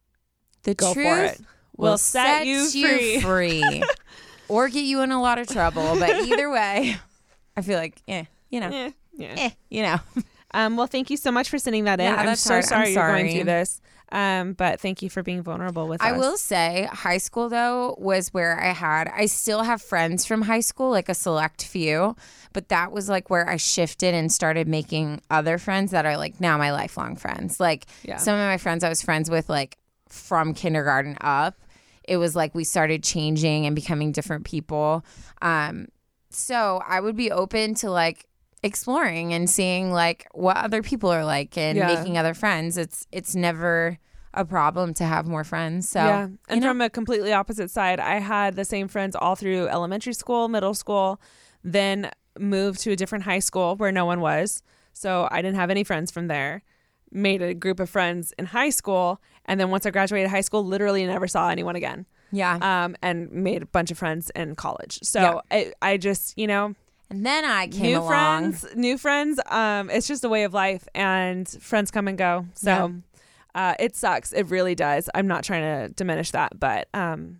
The go truth for it. Will set, you free. free. Or get you in a lot of trouble. But either way, I feel like, eh, you know, Eh, yeah. eh, you know. Um, well, thank you so much for sending that in. Yeah, I'm that's so hard. I'm sorry you're going sorry. through this. Um, but thank you for being vulnerable with I us. will say high school though was where I had I still have friends from high school, like a select few, but that was like where I shifted and started making other friends that are like now my lifelong friends. Like Yeah. some of my friends I was friends with like from kindergarten up. It was like we started changing and becoming different people. Um so I would be open to like exploring and seeing like what other people are like and Yeah. making other friends. It's it's never a problem to have more friends. So yeah. And you know? from a completely opposite side, I had the same friends all through elementary school, middle school, then moved to a different high school where no one was. So I didn't have any friends from there. Made a group of friends in high school. And then once I graduated high school, literally never saw anyone again. yeah. Um, and made a bunch of friends in college. So I, I just, you know, And then I came new along. friends, new friends. Um, it's just a way of life, and friends come and go. So, uh, it sucks. It really does. I'm not trying to diminish that, but um,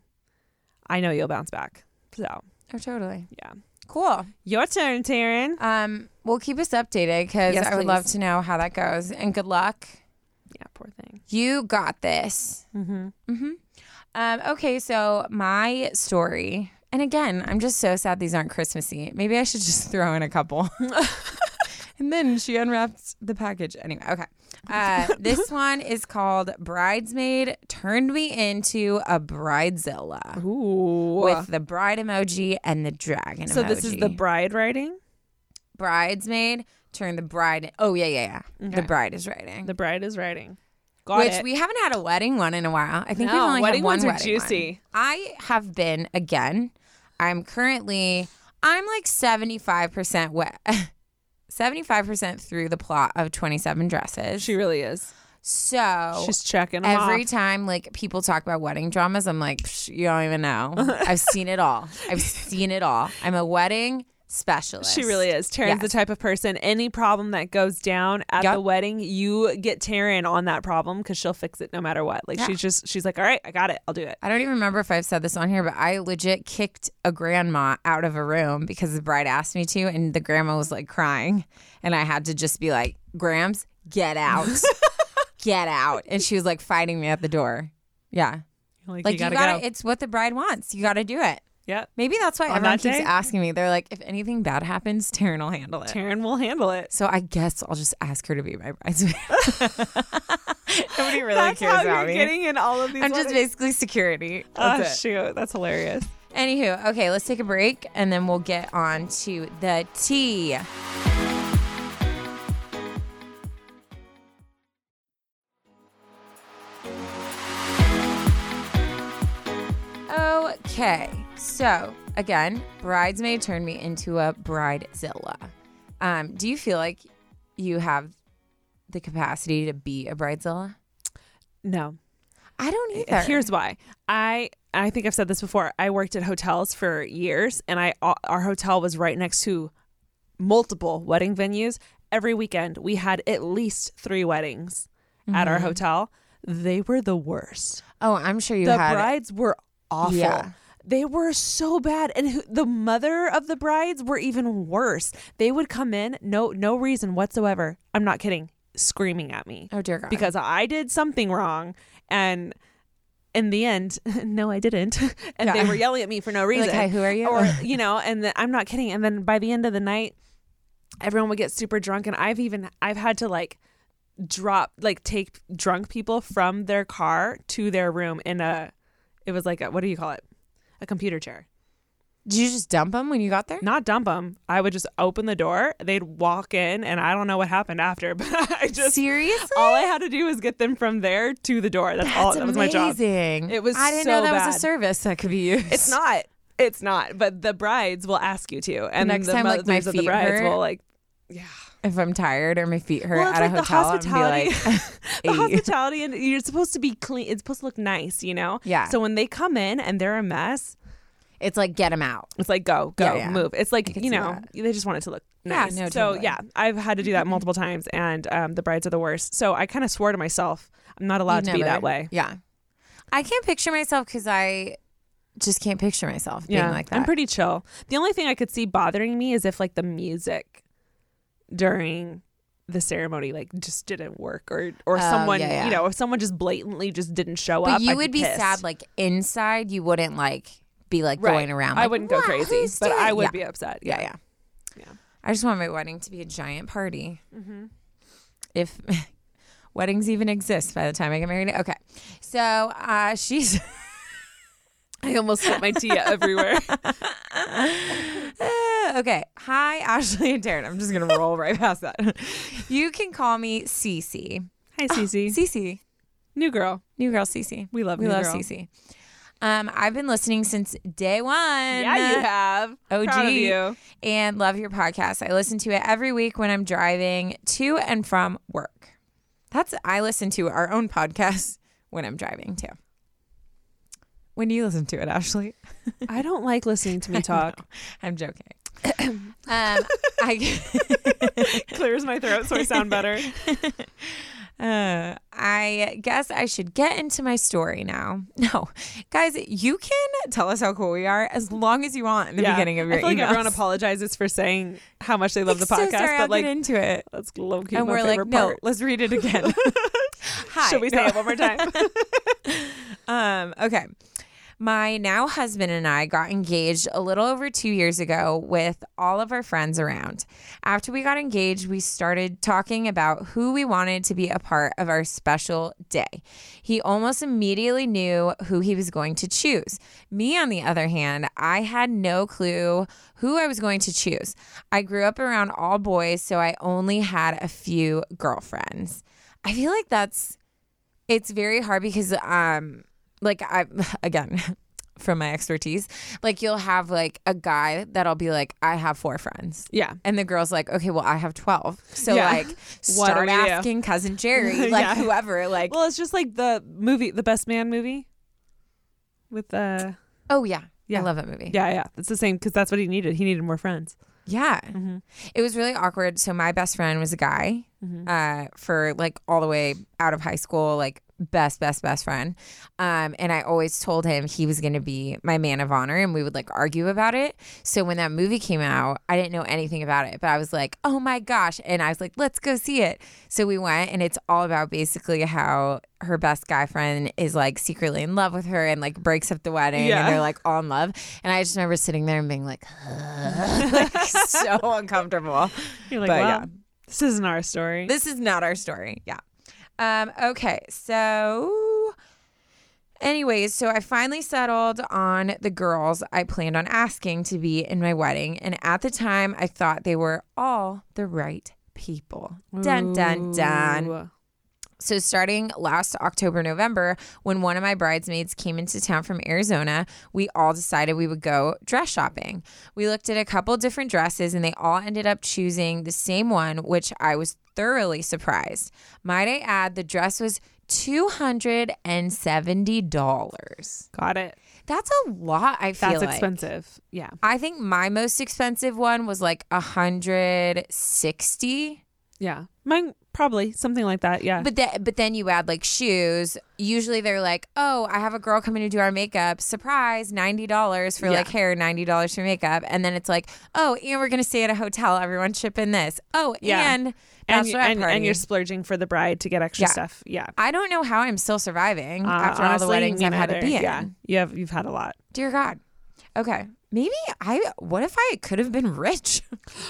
I know you'll bounce back. So, Oh, totally. yeah. Cool. Your turn, Taryn. Um, well, keep us updated because Yes, I would please. love to know how that goes. And good luck. Yeah, poor thing. You got this. Mm-hmm. Mm-hmm. Um, okay, so my story, and again, I'm just so sad these aren't Christmassy. Maybe I should just throw in a couple. And then she unwrapped the package. Anyway, okay. Uh, this one is called Bridesmaid Turned Me Into a Bridezilla. Ooh. With the bride emoji and the dragon so emoji. this is the bride writing. Bridesmaid turned the bride. Oh, yeah, yeah, yeah. The Okay. bride is writing. The bride is writing. Got Which it. we haven't had a wedding one in a while. I think we've No, only wedding had one ones are wedding juicy. one. I have been, again, I'm currently, I'm like seventy-five percent wet. seventy-five percent through the plot of twenty-seven Dresses. She really is. So She's checking them every off. time like people talk about wedding dramas, I'm like, Psh, you don't even know. I've seen it all. I've seen it all. I'm a wedding specialist. She really is. Taryn's Yes. the type of person, any problem that goes down at Yep. the wedding, you get Taryn on that problem because she'll fix it no matter what. Like Yeah. she's just, she's like, all right, I got it. I'll do it. I don't even remember if I've said this on here, but I legit kicked a grandma out of a room because the bride asked me to, and the grandma was like crying, and I had to just be like, Grams, get out. Get out. And she was like fighting me at the door. Yeah. Like, Like you you gotta, gotta, go. it's what the bride wants. You gotta do it. Yeah. Maybe that's why On everyone that keeps day? asking me. They're like, if anything bad happens, Taryn will handle it. Taryn will handle it. So I guess I'll just ask her to be my bridesmaid. Nobody really That's cares how about you're me. getting in all of these. I'm just weddings. basically security. Oh, That's it. shoot. That's hilarious. Anywho, okay, let's take a break and then we'll get on to the tea. Okay, so again, bridesmaid turned me into a bridezilla. Um, do you feel like you have the capacity to be a bridezilla? No. I don't either. Here's why. I I think I've said this before. I worked at hotels for years, and I our hotel was right next to multiple wedding venues. Every weekend, we had at least three weddings at our hotel. They were the worst. oh, I'm sure you The had. brides were awful. Yeah. They were so bad, and who, the mother of the brides were even worse. They would come in, no no reason whatsoever. I'm not kidding, screaming at me. Oh dear God. Because I did something wrong, and in the end, no, I didn't. And Yeah. they were yelling at me for no You're reason. like, "Hi, who are you?" Or you know, and the, I'm not kidding. And then by the end of the night, everyone would get super drunk, and I've even I've had to like drop like take drunk people from their car to their room in a. It was like a, what do you call it? A computer chair. Did you just dump them when you got there? Not dump them. I would just open the door. They'd walk in, and I don't know what happened after, but I just Seriously? all I had to do was get them from there to the door. That's, all. That's That was my job. amazing. It was I didn't so know that bad. was a service that could be used. It's not. It's not. But the brides will ask you to, and next the time, like, mothers my of the feet brides hurt, will like, yeah. If I'm tired or my feet hurt Well, it's at like a the hotel, I'm hospitality. gonna be like, The "Hey." hospitality, and you're supposed to be clean. It's supposed to look nice, you know. Yeah. So when they come in and they're a mess, It's like, get them out. it's like go, go, Yeah, yeah. move. It's like can you see know that. they just want it to look Yeah, nice. no, so totally. yeah, I've had to do that multiple times, and um, the brides are the worst. So I kind of swore to myself, I'm not allowed You to be never- that way. Yeah. I can't picture myself because I just can't picture myself being Yeah, like that. I'm pretty chill. The only thing I could see bothering me is if like the music during the ceremony like just didn't work, or or Oh, someone yeah, yeah. you know if someone just blatantly just didn't show But up. you I'd would be pissed. sad, like inside, you wouldn't like be like Right. going around. I like, wouldn't go "What? crazy, Who's but doing-" I would yeah. be upset. Yeah, Yeah, yeah. Yeah. I just want my wedding to be a giant party. Mm-hmm. If weddings even exist by the time I get married. Okay. So uh, she's. I almost put my tea everywhere. Uh, okay. Hi, Ashley and Taryn. I'm just going to roll right past that. You can call me Cece. Hi, Cece. Cece. New girl. New girl Cece. We love We new love girl. Cece. Um, I've been listening since day one. Yeah, you have. O G. Proud of you. And love your podcast. I listen to it every week when I'm driving to and from work. That's I listen to our own podcast when I'm driving too. When do you listen to it, Ashley? I don't like listening to me talk. I'm joking. um, I Clears my throat so I sound better. uh, I guess I should get into my story now. No, guys, you can tell us how cool we are as long as you want in the beginning of your I feel like emails. everyone apologizes for saying how much they love the So podcast, sorry, I'll but like get into it. that's low key And my we're like, favorite no, part. let's read it again. Hi. Should we say No. it one more time? Um, okay. My now husband and I got engaged a little over two years ago with all of our friends around. After we got engaged, we started talking about who we wanted to be a part of our special day. He almost immediately knew who he was going to choose. Me, on the other hand, I had no clue who I was going to choose. I grew up around all boys, so I only had a few girlfriends. I feel like that's, it's very hard because, um, like I, again, from my expertise. Like you'll have like a guy that'll be like, I have four friends. Yeah. And the girl's like, okay, well, I have twelve. So Yeah. like What do start we do? asking cousin Jerry, like Yeah. whoever, like, Well, it's just like the movie, the Best Man movie with uh oh yeah. Yeah. I love that movie. yeah, yeah. It's the same because that's what he needed. He needed more friends. Yeah. Mm-hmm. It was really awkward. So my best friend was a guy Mm-hmm. uh, for like all the way out of high school, like best, best, best friend. Um, and I always told him he was going to be my man of honor and we would like argue about it. So when that movie came out, I didn't know anything about it, but I was like, oh my gosh. And I was like, let's go see it. So we went and it's all about basically how her best guy friend is like secretly in love with her and like breaks up the wedding Yeah. and they're like all in love. And I just remember sitting there and being like, like so uncomfortable. You're like, But, wow, yeah. this isn't our story. This is not our story. Yeah. Um, okay. So, anyways, so I finally settled on the girls I planned on asking to be in my wedding. And at the time, I thought they were all the right people. Dun, dun, dun. Ooh. So starting last October, November, when one of my bridesmaids came into town from Arizona, we all decided we would go dress shopping. We looked at a couple different dresses and they all ended up choosing the same one, which I was thoroughly surprised. Might I add, the dress was two hundred seventy dollars. Got it. That's a lot, I feel That's like. expensive. Yeah. I think my most expensive one was like one hundred sixty dollars. Yeah. Mine probably something like that. Yeah. But then, but then you add like shoes. Usually they're like, oh, I have a girl coming to do our makeup. Surprise, ninety dollars for Yeah. like hair, ninety dollars for makeup. And then it's like, oh, and we're going to stay at a hotel. Everyone chip in this. Oh, Yeah. and and, bachelorette you- and, party. and you're splurging for the bride to get extra Yeah. stuff. Yeah. I don't know how I'm still surviving Uh, after all the honestly, weddings me I've had to neither. be in. Yeah. You have, you've had a lot. Dear God. Okay. Maybe I, what if I could have been rich?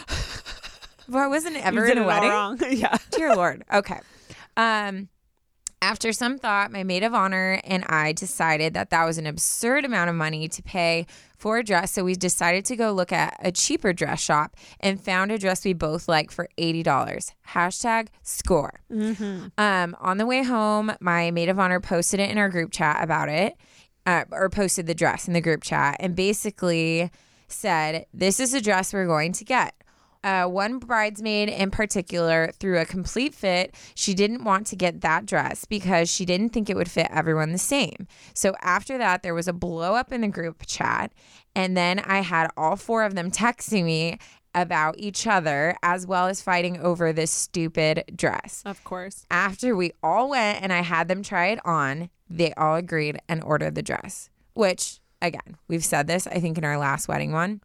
If I wasn't ever You did in a it all wedding? wrong. Yeah. Dear Lord. Okay. Um, after some thought, my maid of honor and I decided that that was an absurd amount of money to pay for a dress. So we decided to go look at a cheaper dress shop and found a dress we both like for eighty dollars. Hashtag score. Mm-hmm. Um, on the way home, my maid of honor posted it in our group chat about it, uh, or posted the dress in the group chat and basically said, this is a dress we're going to get. Uh, one bridesmaid in particular threw a complete fit. She didn't want to get that dress because she didn't think it would fit everyone the same. So after that, there was a blow up in the group chat. And then I had all four of them texting me about each other as well as fighting over this stupid dress. Of course. After we all went and I had them try it on, they all agreed and ordered the dress, which, again, we've said this, I think, in our last wedding one.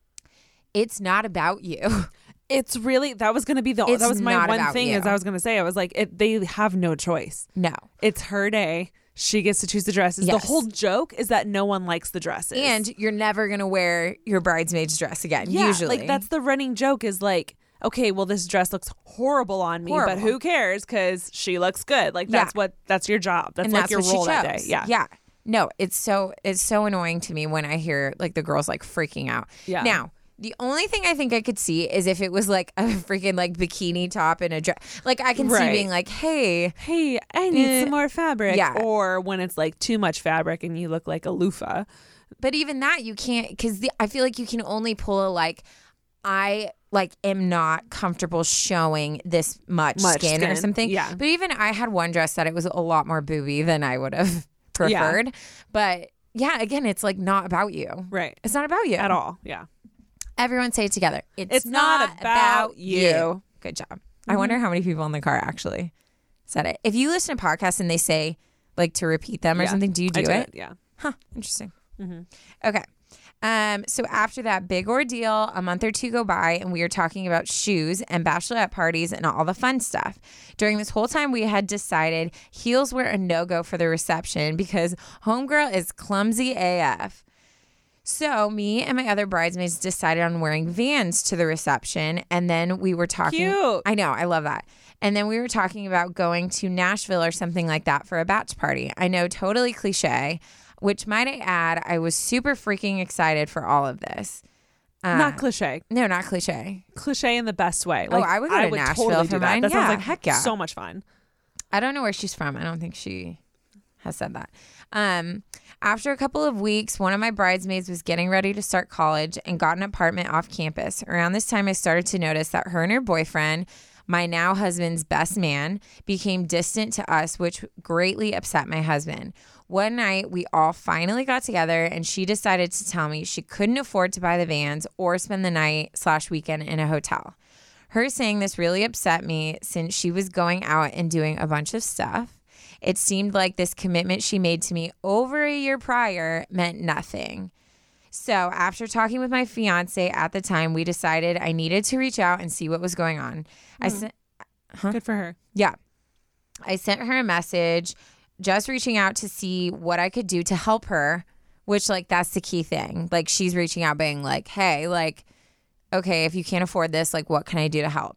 It's not about you. It's really, that was going to be the, It's that was my not one about thing you. is I was going to say, I was like, it, they have no choice. No. It's her day. She gets to choose the dresses. Yes. The whole joke is that no one likes the dresses. And you're never going to wear your bridesmaid's dress again, yeah, usually. like that's the running joke is like, okay, well, this dress looks horrible on me, Horrible. but who cares? Because she looks good. Like that's Yeah. what, that's your job. That's and like that's your what role she chose. that day. Yeah. Yeah. No, it's so it's so annoying to me when I hear like the girls like freaking out. Yeah. Now, the only thing I think I could see is if it was like a freaking like bikini top and a dress. Like I can see Right. being like, hey, Hey, I need Eh, some more fabric. yeah. Or when it's like too much fabric and you look like a loofah. but even that you can't because I feel like you can only pull a like, I like am not comfortable showing this much, Much skin, or skin, something. yeah. But even I had one dress that it was a lot more booby than I would have preferred. But yeah, again, it's like not about you. Right. It's not about you At all. Yeah. Everyone say it together. It's, It's not about you. Good job. I wonder how many people in the car actually said it. If you listen to podcasts and they say like to repeat them or Yeah. something, do you do I do it? it. Yeah. Huh. Interesting. Mm-hmm. Okay. Um, so after that big ordeal, a month or two go by and we are talking about shoes and bachelorette parties and all the fun stuff. During this whole time, we had decided heels were a no-go for the reception because homegirl is clumsy A F. So me and my other bridesmaids decided on wearing Vans to the reception. And then we were talking. Cute. I know. I love that. And then we were talking about going to Nashville or something like that for a batch party. I know, totally cliche, which might I add, I was super freaking excited for all of this. Uh, Not cliche. No, not cliche. Cliche in the best way. Oh, Like, I would go to Nashville totally for do that. mine. That Yeah, sounds like heck yeah. so much fun. I don't know where she's from. I don't think she has said that. Um, after a couple of weeks, one of my bridesmaids was getting ready to start college and got an apartment off campus. Around this time, I started to notice that her and her boyfriend, my now husband's best man, became distant to us, which greatly upset my husband. One night, we all finally got together, and she decided to tell me she couldn't afford to buy the vans or spend the night slash weekend in a hotel. Her saying this really upset me since she was going out and doing a bunch of stuff. It seemed like this commitment she made to me over a year prior meant nothing. So after talking with my fiance at the time, we decided I needed to reach out and see what was going on. Mm-hmm. I sent, huh? Good for her. Yeah. I sent her a message just reaching out to see what I could do to help her, which, like, that's the key thing. Like, she's reaching out being like, hey, like, okay, if you can't afford this, like, what can I do to help?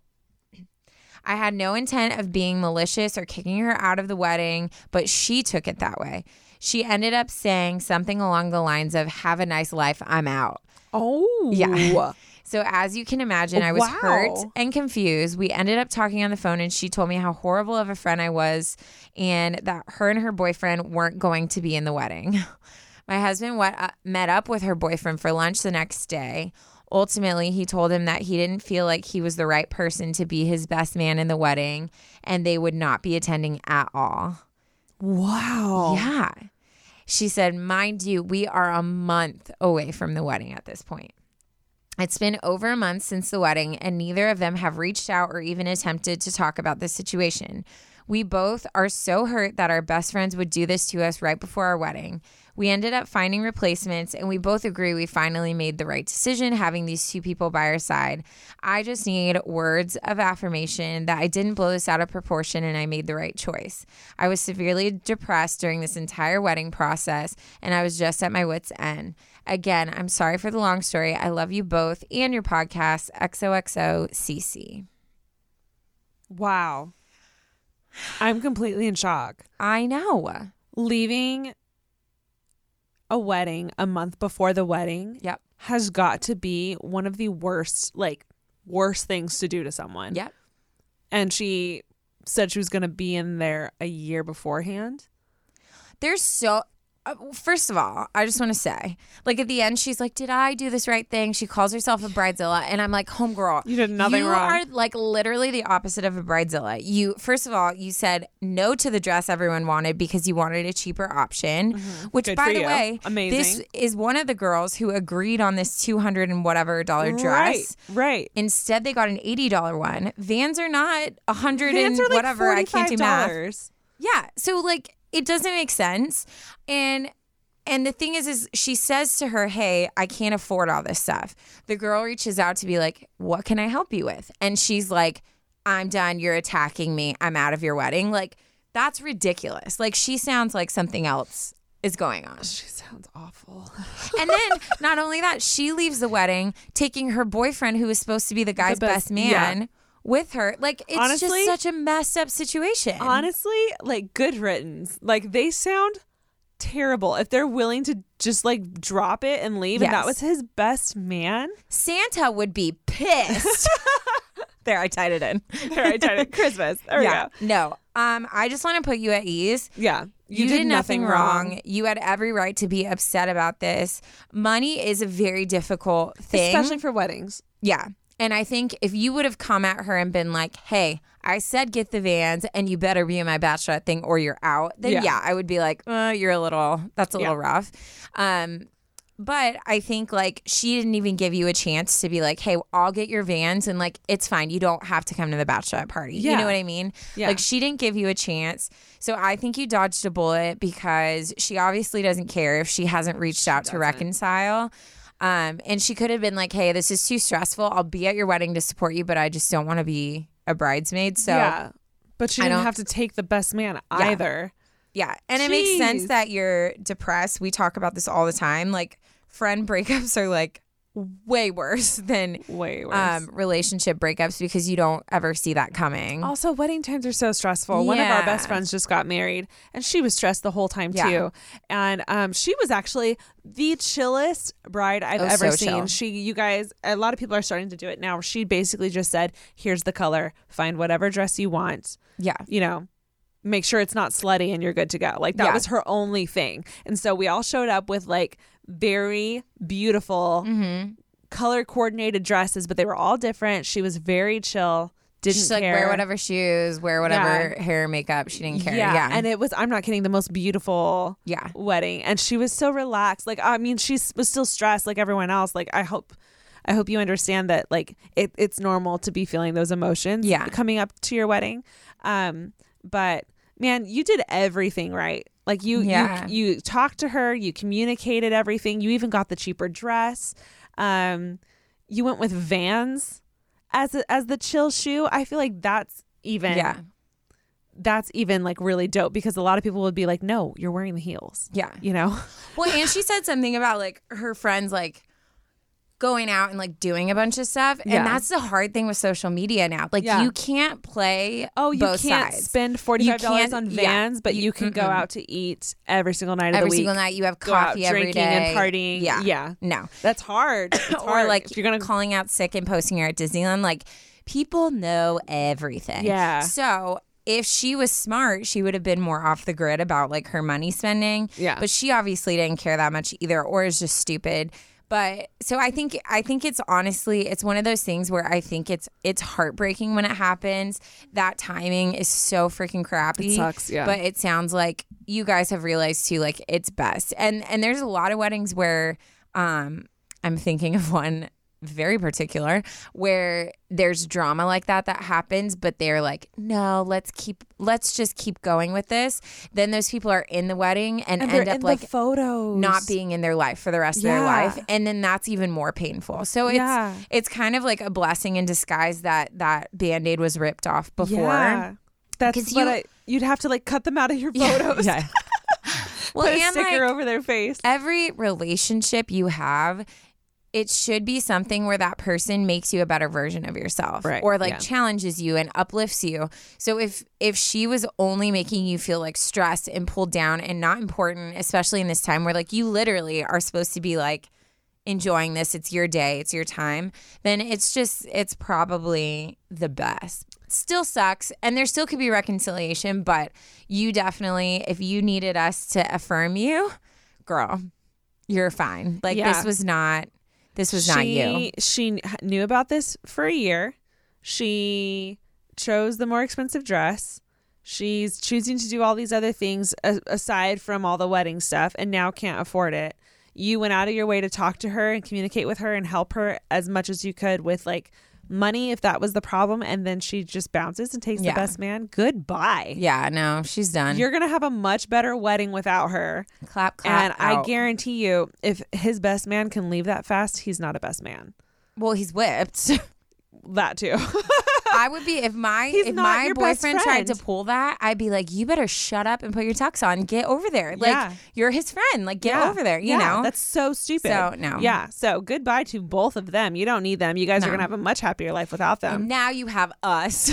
I had no intent of being malicious or kicking her out of the wedding, but she took it that way. She ended up saying something along the lines of, have a nice life, I'm out. Oh. Yeah. So as you can imagine, I was Wow. hurt and confused. We ended up talking on the phone, and she told me how horrible of a friend I was and that her and her boyfriend weren't going to be in the wedding. My husband went, uh, met up with her boyfriend for lunch the next day. Ultimately, he told him that he didn't feel like he was the right person to be his best man in the wedding, and they would not be attending at all. Wow. Yeah. She said, mind you, we are a month away from the wedding at this point. It's been over a month since the wedding, and neither of them have reached out or even attempted to talk about this situation. We both are so hurt that our best friends would do this to us right before our wedding. We ended up finding replacements, and we both agree we finally made the right decision having these two people by our side. I just need words of affirmation that I didn't blow this out of proportion and I made the right choice. I was severely depressed during this entire wedding process, and I was just at my wit's end. Again, I'm sorry for the long story. I love you both and your podcast. X O X O C C. Wow. I'm completely in shock. I know. Leaving a wedding a month before the wedding Yep. has got to be one of the worst, like, worst things to do to someone. Yep. And she said she was going to be in there a year beforehand. There's so... Uh, first of all, I just want to say, like, at the end, she's like, did I do this right thing? She calls herself a bridezilla. And I'm like, homegirl. You did nothing you wrong. You are, like, literally the opposite of a bridezilla. You, first of all, you said no to the dress everyone wanted because you wanted a cheaper option, mm-hmm. which, Good by for the you. way, Amazing. This is one of the girls who agreed on this two hundred and whatever dollar dress. Right, right. Instead, they got an eighty dollar one. Vans are not one hundred Vans and are like whatever. I can't do math. forty-five dollars. Yeah. So, like, it doesn't make sense. And... And the thing is, is she says to her, hey, I can't afford all this stuff. The girl reaches out to be like, what can I help you with? And she's like, I'm done. You're attacking me. I'm out of your wedding. Like, that's ridiculous. Like, she sounds like something else is going on. She sounds awful. And then not only that, she leaves the wedding taking her boyfriend, who is supposed to be the guy's The best- best, man, yeah. with her. Like, it's Honestly- just such a messed up situation. Honestly, like, good riddance. Like, they sound terrible. If they're willing to just, like, drop it and leave, and that Yes. was his best man. Santa would be pissed. There, I tied it in. There, I tried it. Christmas. There yeah. we go. No. Um, I just want to put you at ease. Yeah. You, did, nothing wrong. You had every right to be upset about this. Money is a very difficult thing. Especially for weddings. Yeah. And I think if you would have come at her and been like, hey, I said get the Vans and you better be in my bachelorette thing or you're out, then yeah, Yeah. I would be like, uh, you're a little, that's a Yeah. little rough. Um, but I think, like, she didn't even give you a chance to be like, hey, I'll get your Vans and, like, it's fine. You don't have to come to the bachelorette party. You Yeah. know what I mean? Yeah. Like, she didn't give you a chance. So I think you dodged a bullet because she obviously doesn't care if she hasn't reached out to doesn't. reconcile. Um, and she could have been like, hey, this is too stressful. I'll be at your wedding to support you, but I just don't want to be a bridesmaid. So yeah. But she I didn't don't- have to take the best man either. yeah. And it makes sense Jeez. that you're depressed. We talk about this all the time. Like, friend breakups are like way worse than Way worse. um, relationship breakups because you don't ever see that coming. Also, wedding times are so stressful. One of our best Yeah. friends just got married, and she was stressed the whole time Yeah. too. And um, she was actually the chillest bride I've Oh, ever so seen. chill. She, you guys, a lot of people are starting to do it now. She basically just said, "Here's the color. Find whatever dress you want. Yeah. You know, make sure it's not slutty and you're good to go. Like that Yeah. was her only thing. And so we all showed up with like very beautiful Mm-hmm. color coordinated dresses, but they were all different. She was very chill. Didn't She's care. like, wear whatever shoes, wear whatever hair, makeup. She didn't care. Yeah. Yeah. And it was, I'm not kidding, the most beautiful yeah. wedding. And she was so relaxed. Like, I mean, she was still stressed like everyone else. Like, I hope, I hope you understand that like it, it's normal to be feeling those emotions Yeah. coming up to your wedding. Um, but man, you did everything right. Like you, Yeah. you, you talked to her, you communicated everything. You even got the cheaper dress. Um, you went with Vans as a, as the chill shoe. I feel like that's even Yeah. that's even like really dope because a lot of people would be like, no, you're wearing the heels. Yeah. You know? Well, and she said something about like her friends like going out and like doing a bunch of stuff. And Yeah. that's the hard thing with social media now. Like Yeah. you can't play Oh, you both can't sides. spend forty-five dollars can't- on yeah. Vans, but You- you, can go mm-mm. out to eat every single night of Every the week. single night you have Go out coffee every drinking day. and partying. Yeah. Yeah. No. That's hard. It's Or hard. like if you're gonna calling out sick and posting her at Disneyland. Like people know everything. Yeah. So if she was smart, she would have been more off the grid about like her money spending. Yeah. But she obviously didn't care that much either, or is just stupid. But so I think I think it's honestly it's one of those things where I think it's it's heartbreaking when it happens. That timing is so freaking crappy. It sucks, yeah. But it sounds like you guys have realized too, like it's best. And and there's a lot of weddings where um I'm thinking of one very particular where there's drama like that that happens, but they're like, no, let's keep let's just keep going with this. Then those people are in the wedding and, and end they're up in like the photos not being in their life for the rest of their Yeah. life, and then that's even more painful. So it's Yeah. it's kind of like a blessing in disguise that that Band-Aid was ripped off before. Yeah. That's 'Cause what you- I, you'd have to like cut them out of your Yeah. photos. Yeah. Well, Put a and sticker like, over their face. every relationship you have, it should be something where that person makes you a better version of yourself, Right, or like yeah. challenges you and uplifts you. So if if she was only making you feel like stressed and pulled down and not important, especially in this time where like you literally are supposed to be like enjoying this, it's your day, it's your time, then it's just it's probably the best. Still sucks, and there still could be reconciliation, but you definitely, if you needed us to affirm you, girl, you're fine. Like Yeah. this was not this was not you. She knew about this for a year. She chose the more expensive dress. She's choosing to do all these other things a- aside from all the wedding stuff and now can't afford it. You went out of your way to talk to her and communicate with her and help her as much as you could with like money if that was the problem, and then she just bounces and takes Yeah. the best man. Goodbye. Yeah, no, she's done. You're going to have a much better wedding without her. clap, clap. And I out. guarantee you, if his best man can leave that fast, he's not a best man. Well, he's whipped. That too. I would be if my He's if not my your best boyfriend tried to friend. pull that, I'd be like, you better shut up and put your tux on. Get over there. Like Yeah. you're his friend. Like get Yeah. over there. You Yeah, know. that's so stupid. So, no. Yeah. So goodbye to both of them. You don't need them. You guys No. are gonna have a much happier life without and them. now you have us.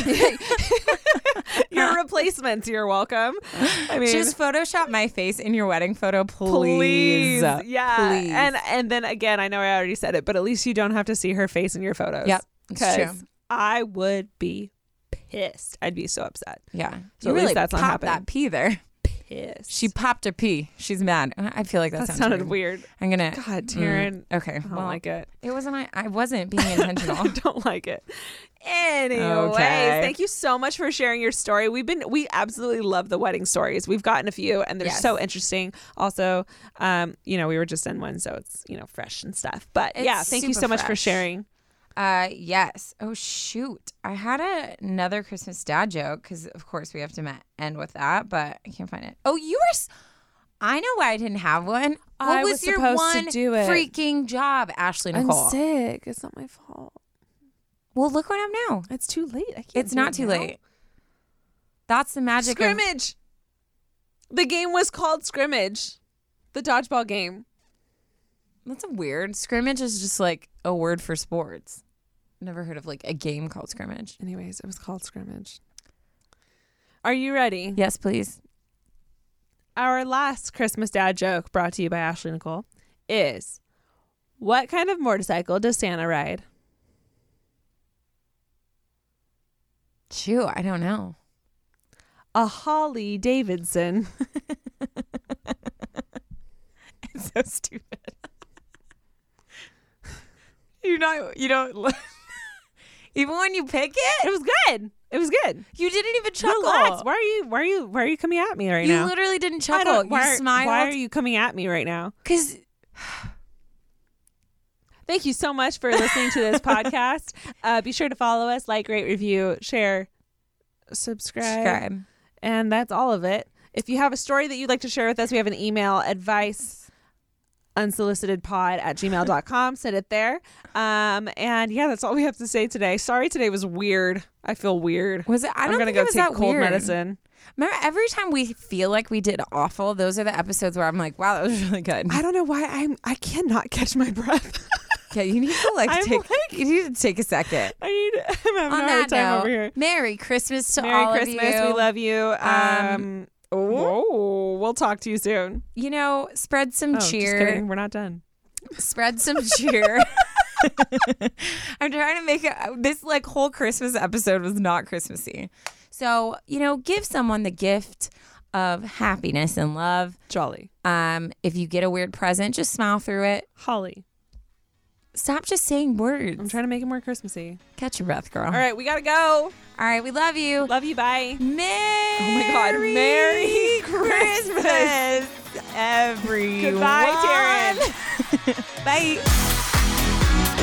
Your replacements. You're welcome. I mean, Just Photoshop my face in your wedding photo, please. please. Yeah. Please. And and then again, I know I already said it, but at least you don't have to see her face in your photos. Yep, it's true. Because I would be pissed. I'd be so upset. Yeah. So you at least really that's not popped happening. that pee there. Pissed. She popped her pee. She's mad. I feel like that, that sounds sounded weird. weird. I'm gonna. God, Mm, Taryn. okay. I don't well, like it. it wasn't. I. I wasn't being intentional. I don't like it. Anyways, Okay. thank you so much for sharing your story. We've been we absolutely love the wedding stories. We've gotten a few and they're Yes. so interesting. Also, um, you know, we were just in one, so it's, you know, fresh and stuff. But It's yeah, thank you super so much for fresh. sharing. Uh, yes. Oh shoot, I had a, another Christmas dad joke because of course we have to ma- end with that, but I can't find it. Oh, you were. S- I know why I didn't have one. What I was, was your supposed to one do it. freaking job, Ashley Nicole? sick. It's not my fault. Well, look what I'm now. It's too late. I can't It's do not it too now. late. That's the magic of Scrimmage. The game was called Scrimmage. The dodgeball game. That's a weird. Scrimmage is just like a word for sports. Never heard of like a game called scrimmage. Anyways, it was called Scrimmage. Are you ready? Yes, please. Our last Christmas dad joke, brought to you by Ashley Nicole, is what kind of motorcycle does Santa ride? Shoot, I don't know. a Holly Davidson. It's so stupid. You not you don't even when you pick it, It was good. It was good. you didn't even chuckle. Relax. Why are you? Why are you? Why are you coming at me right you now? literally didn't I chuckle. don't- why, You are- smiled. why are you coming at me right now? Because Thank you so much for listening to this podcast. Uh, be sure to follow us, like, rate, review, share, subscribe. subscribe. And that's all of it. If you have a story that you'd like to share with us, we have an email, advice unsolicitedpod at gmail dot com. Send it there. Um, and yeah, that's all we have to say today. Sorry, today was weird. I feel weird. Was it? I I'm don't gonna think go it was take that cold weird. medicine. Remember, every time we feel like we did awful, those are the episodes where I'm like, wow, that was really good. I don't know why I'm. I cannot catch my breath. Yeah, you need to like I'm take. like- you need to take a second. I need. I'm having On a that hard time note, over here. Merry Christmas to Merry all Christmas. of you. We love you. Um. Oh, we'll talk to you soon. You know, spread some Oh, just cheer. kidding. We're not done. Spread some cheer. I'm trying to make it. This like whole Christmas episode was not Christmassy. So, you know, give someone the gift of happiness and love. Jolly. Um, if you get a weird present, just smile through it. Holly. Stop just saying words. I'm trying to make it more Christmassy. Catch your breath, girl. All right, we gotta go. All right, we love you. Love you. Bye. Merry Oh my God, Merry Christmas, everyone. Goodbye, Taryn. Bye.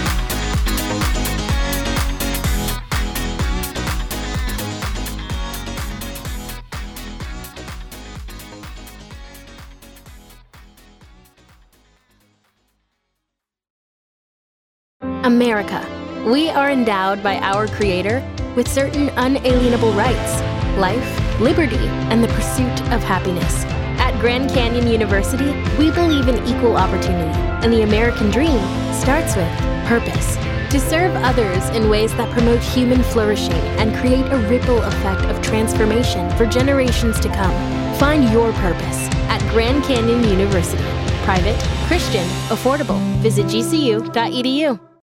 America. We are endowed by our Creator with certain unalienable rights: life, liberty, and the pursuit of happiness. At Grand Canyon University, we believe in equal opportunity, and the American dream starts with purpose. To serve others in ways that promote human flourishing and create a ripple effect of transformation for generations to come. Find your purpose at Grand Canyon University. Private, Christian, affordable. Visit G C U dot E D U.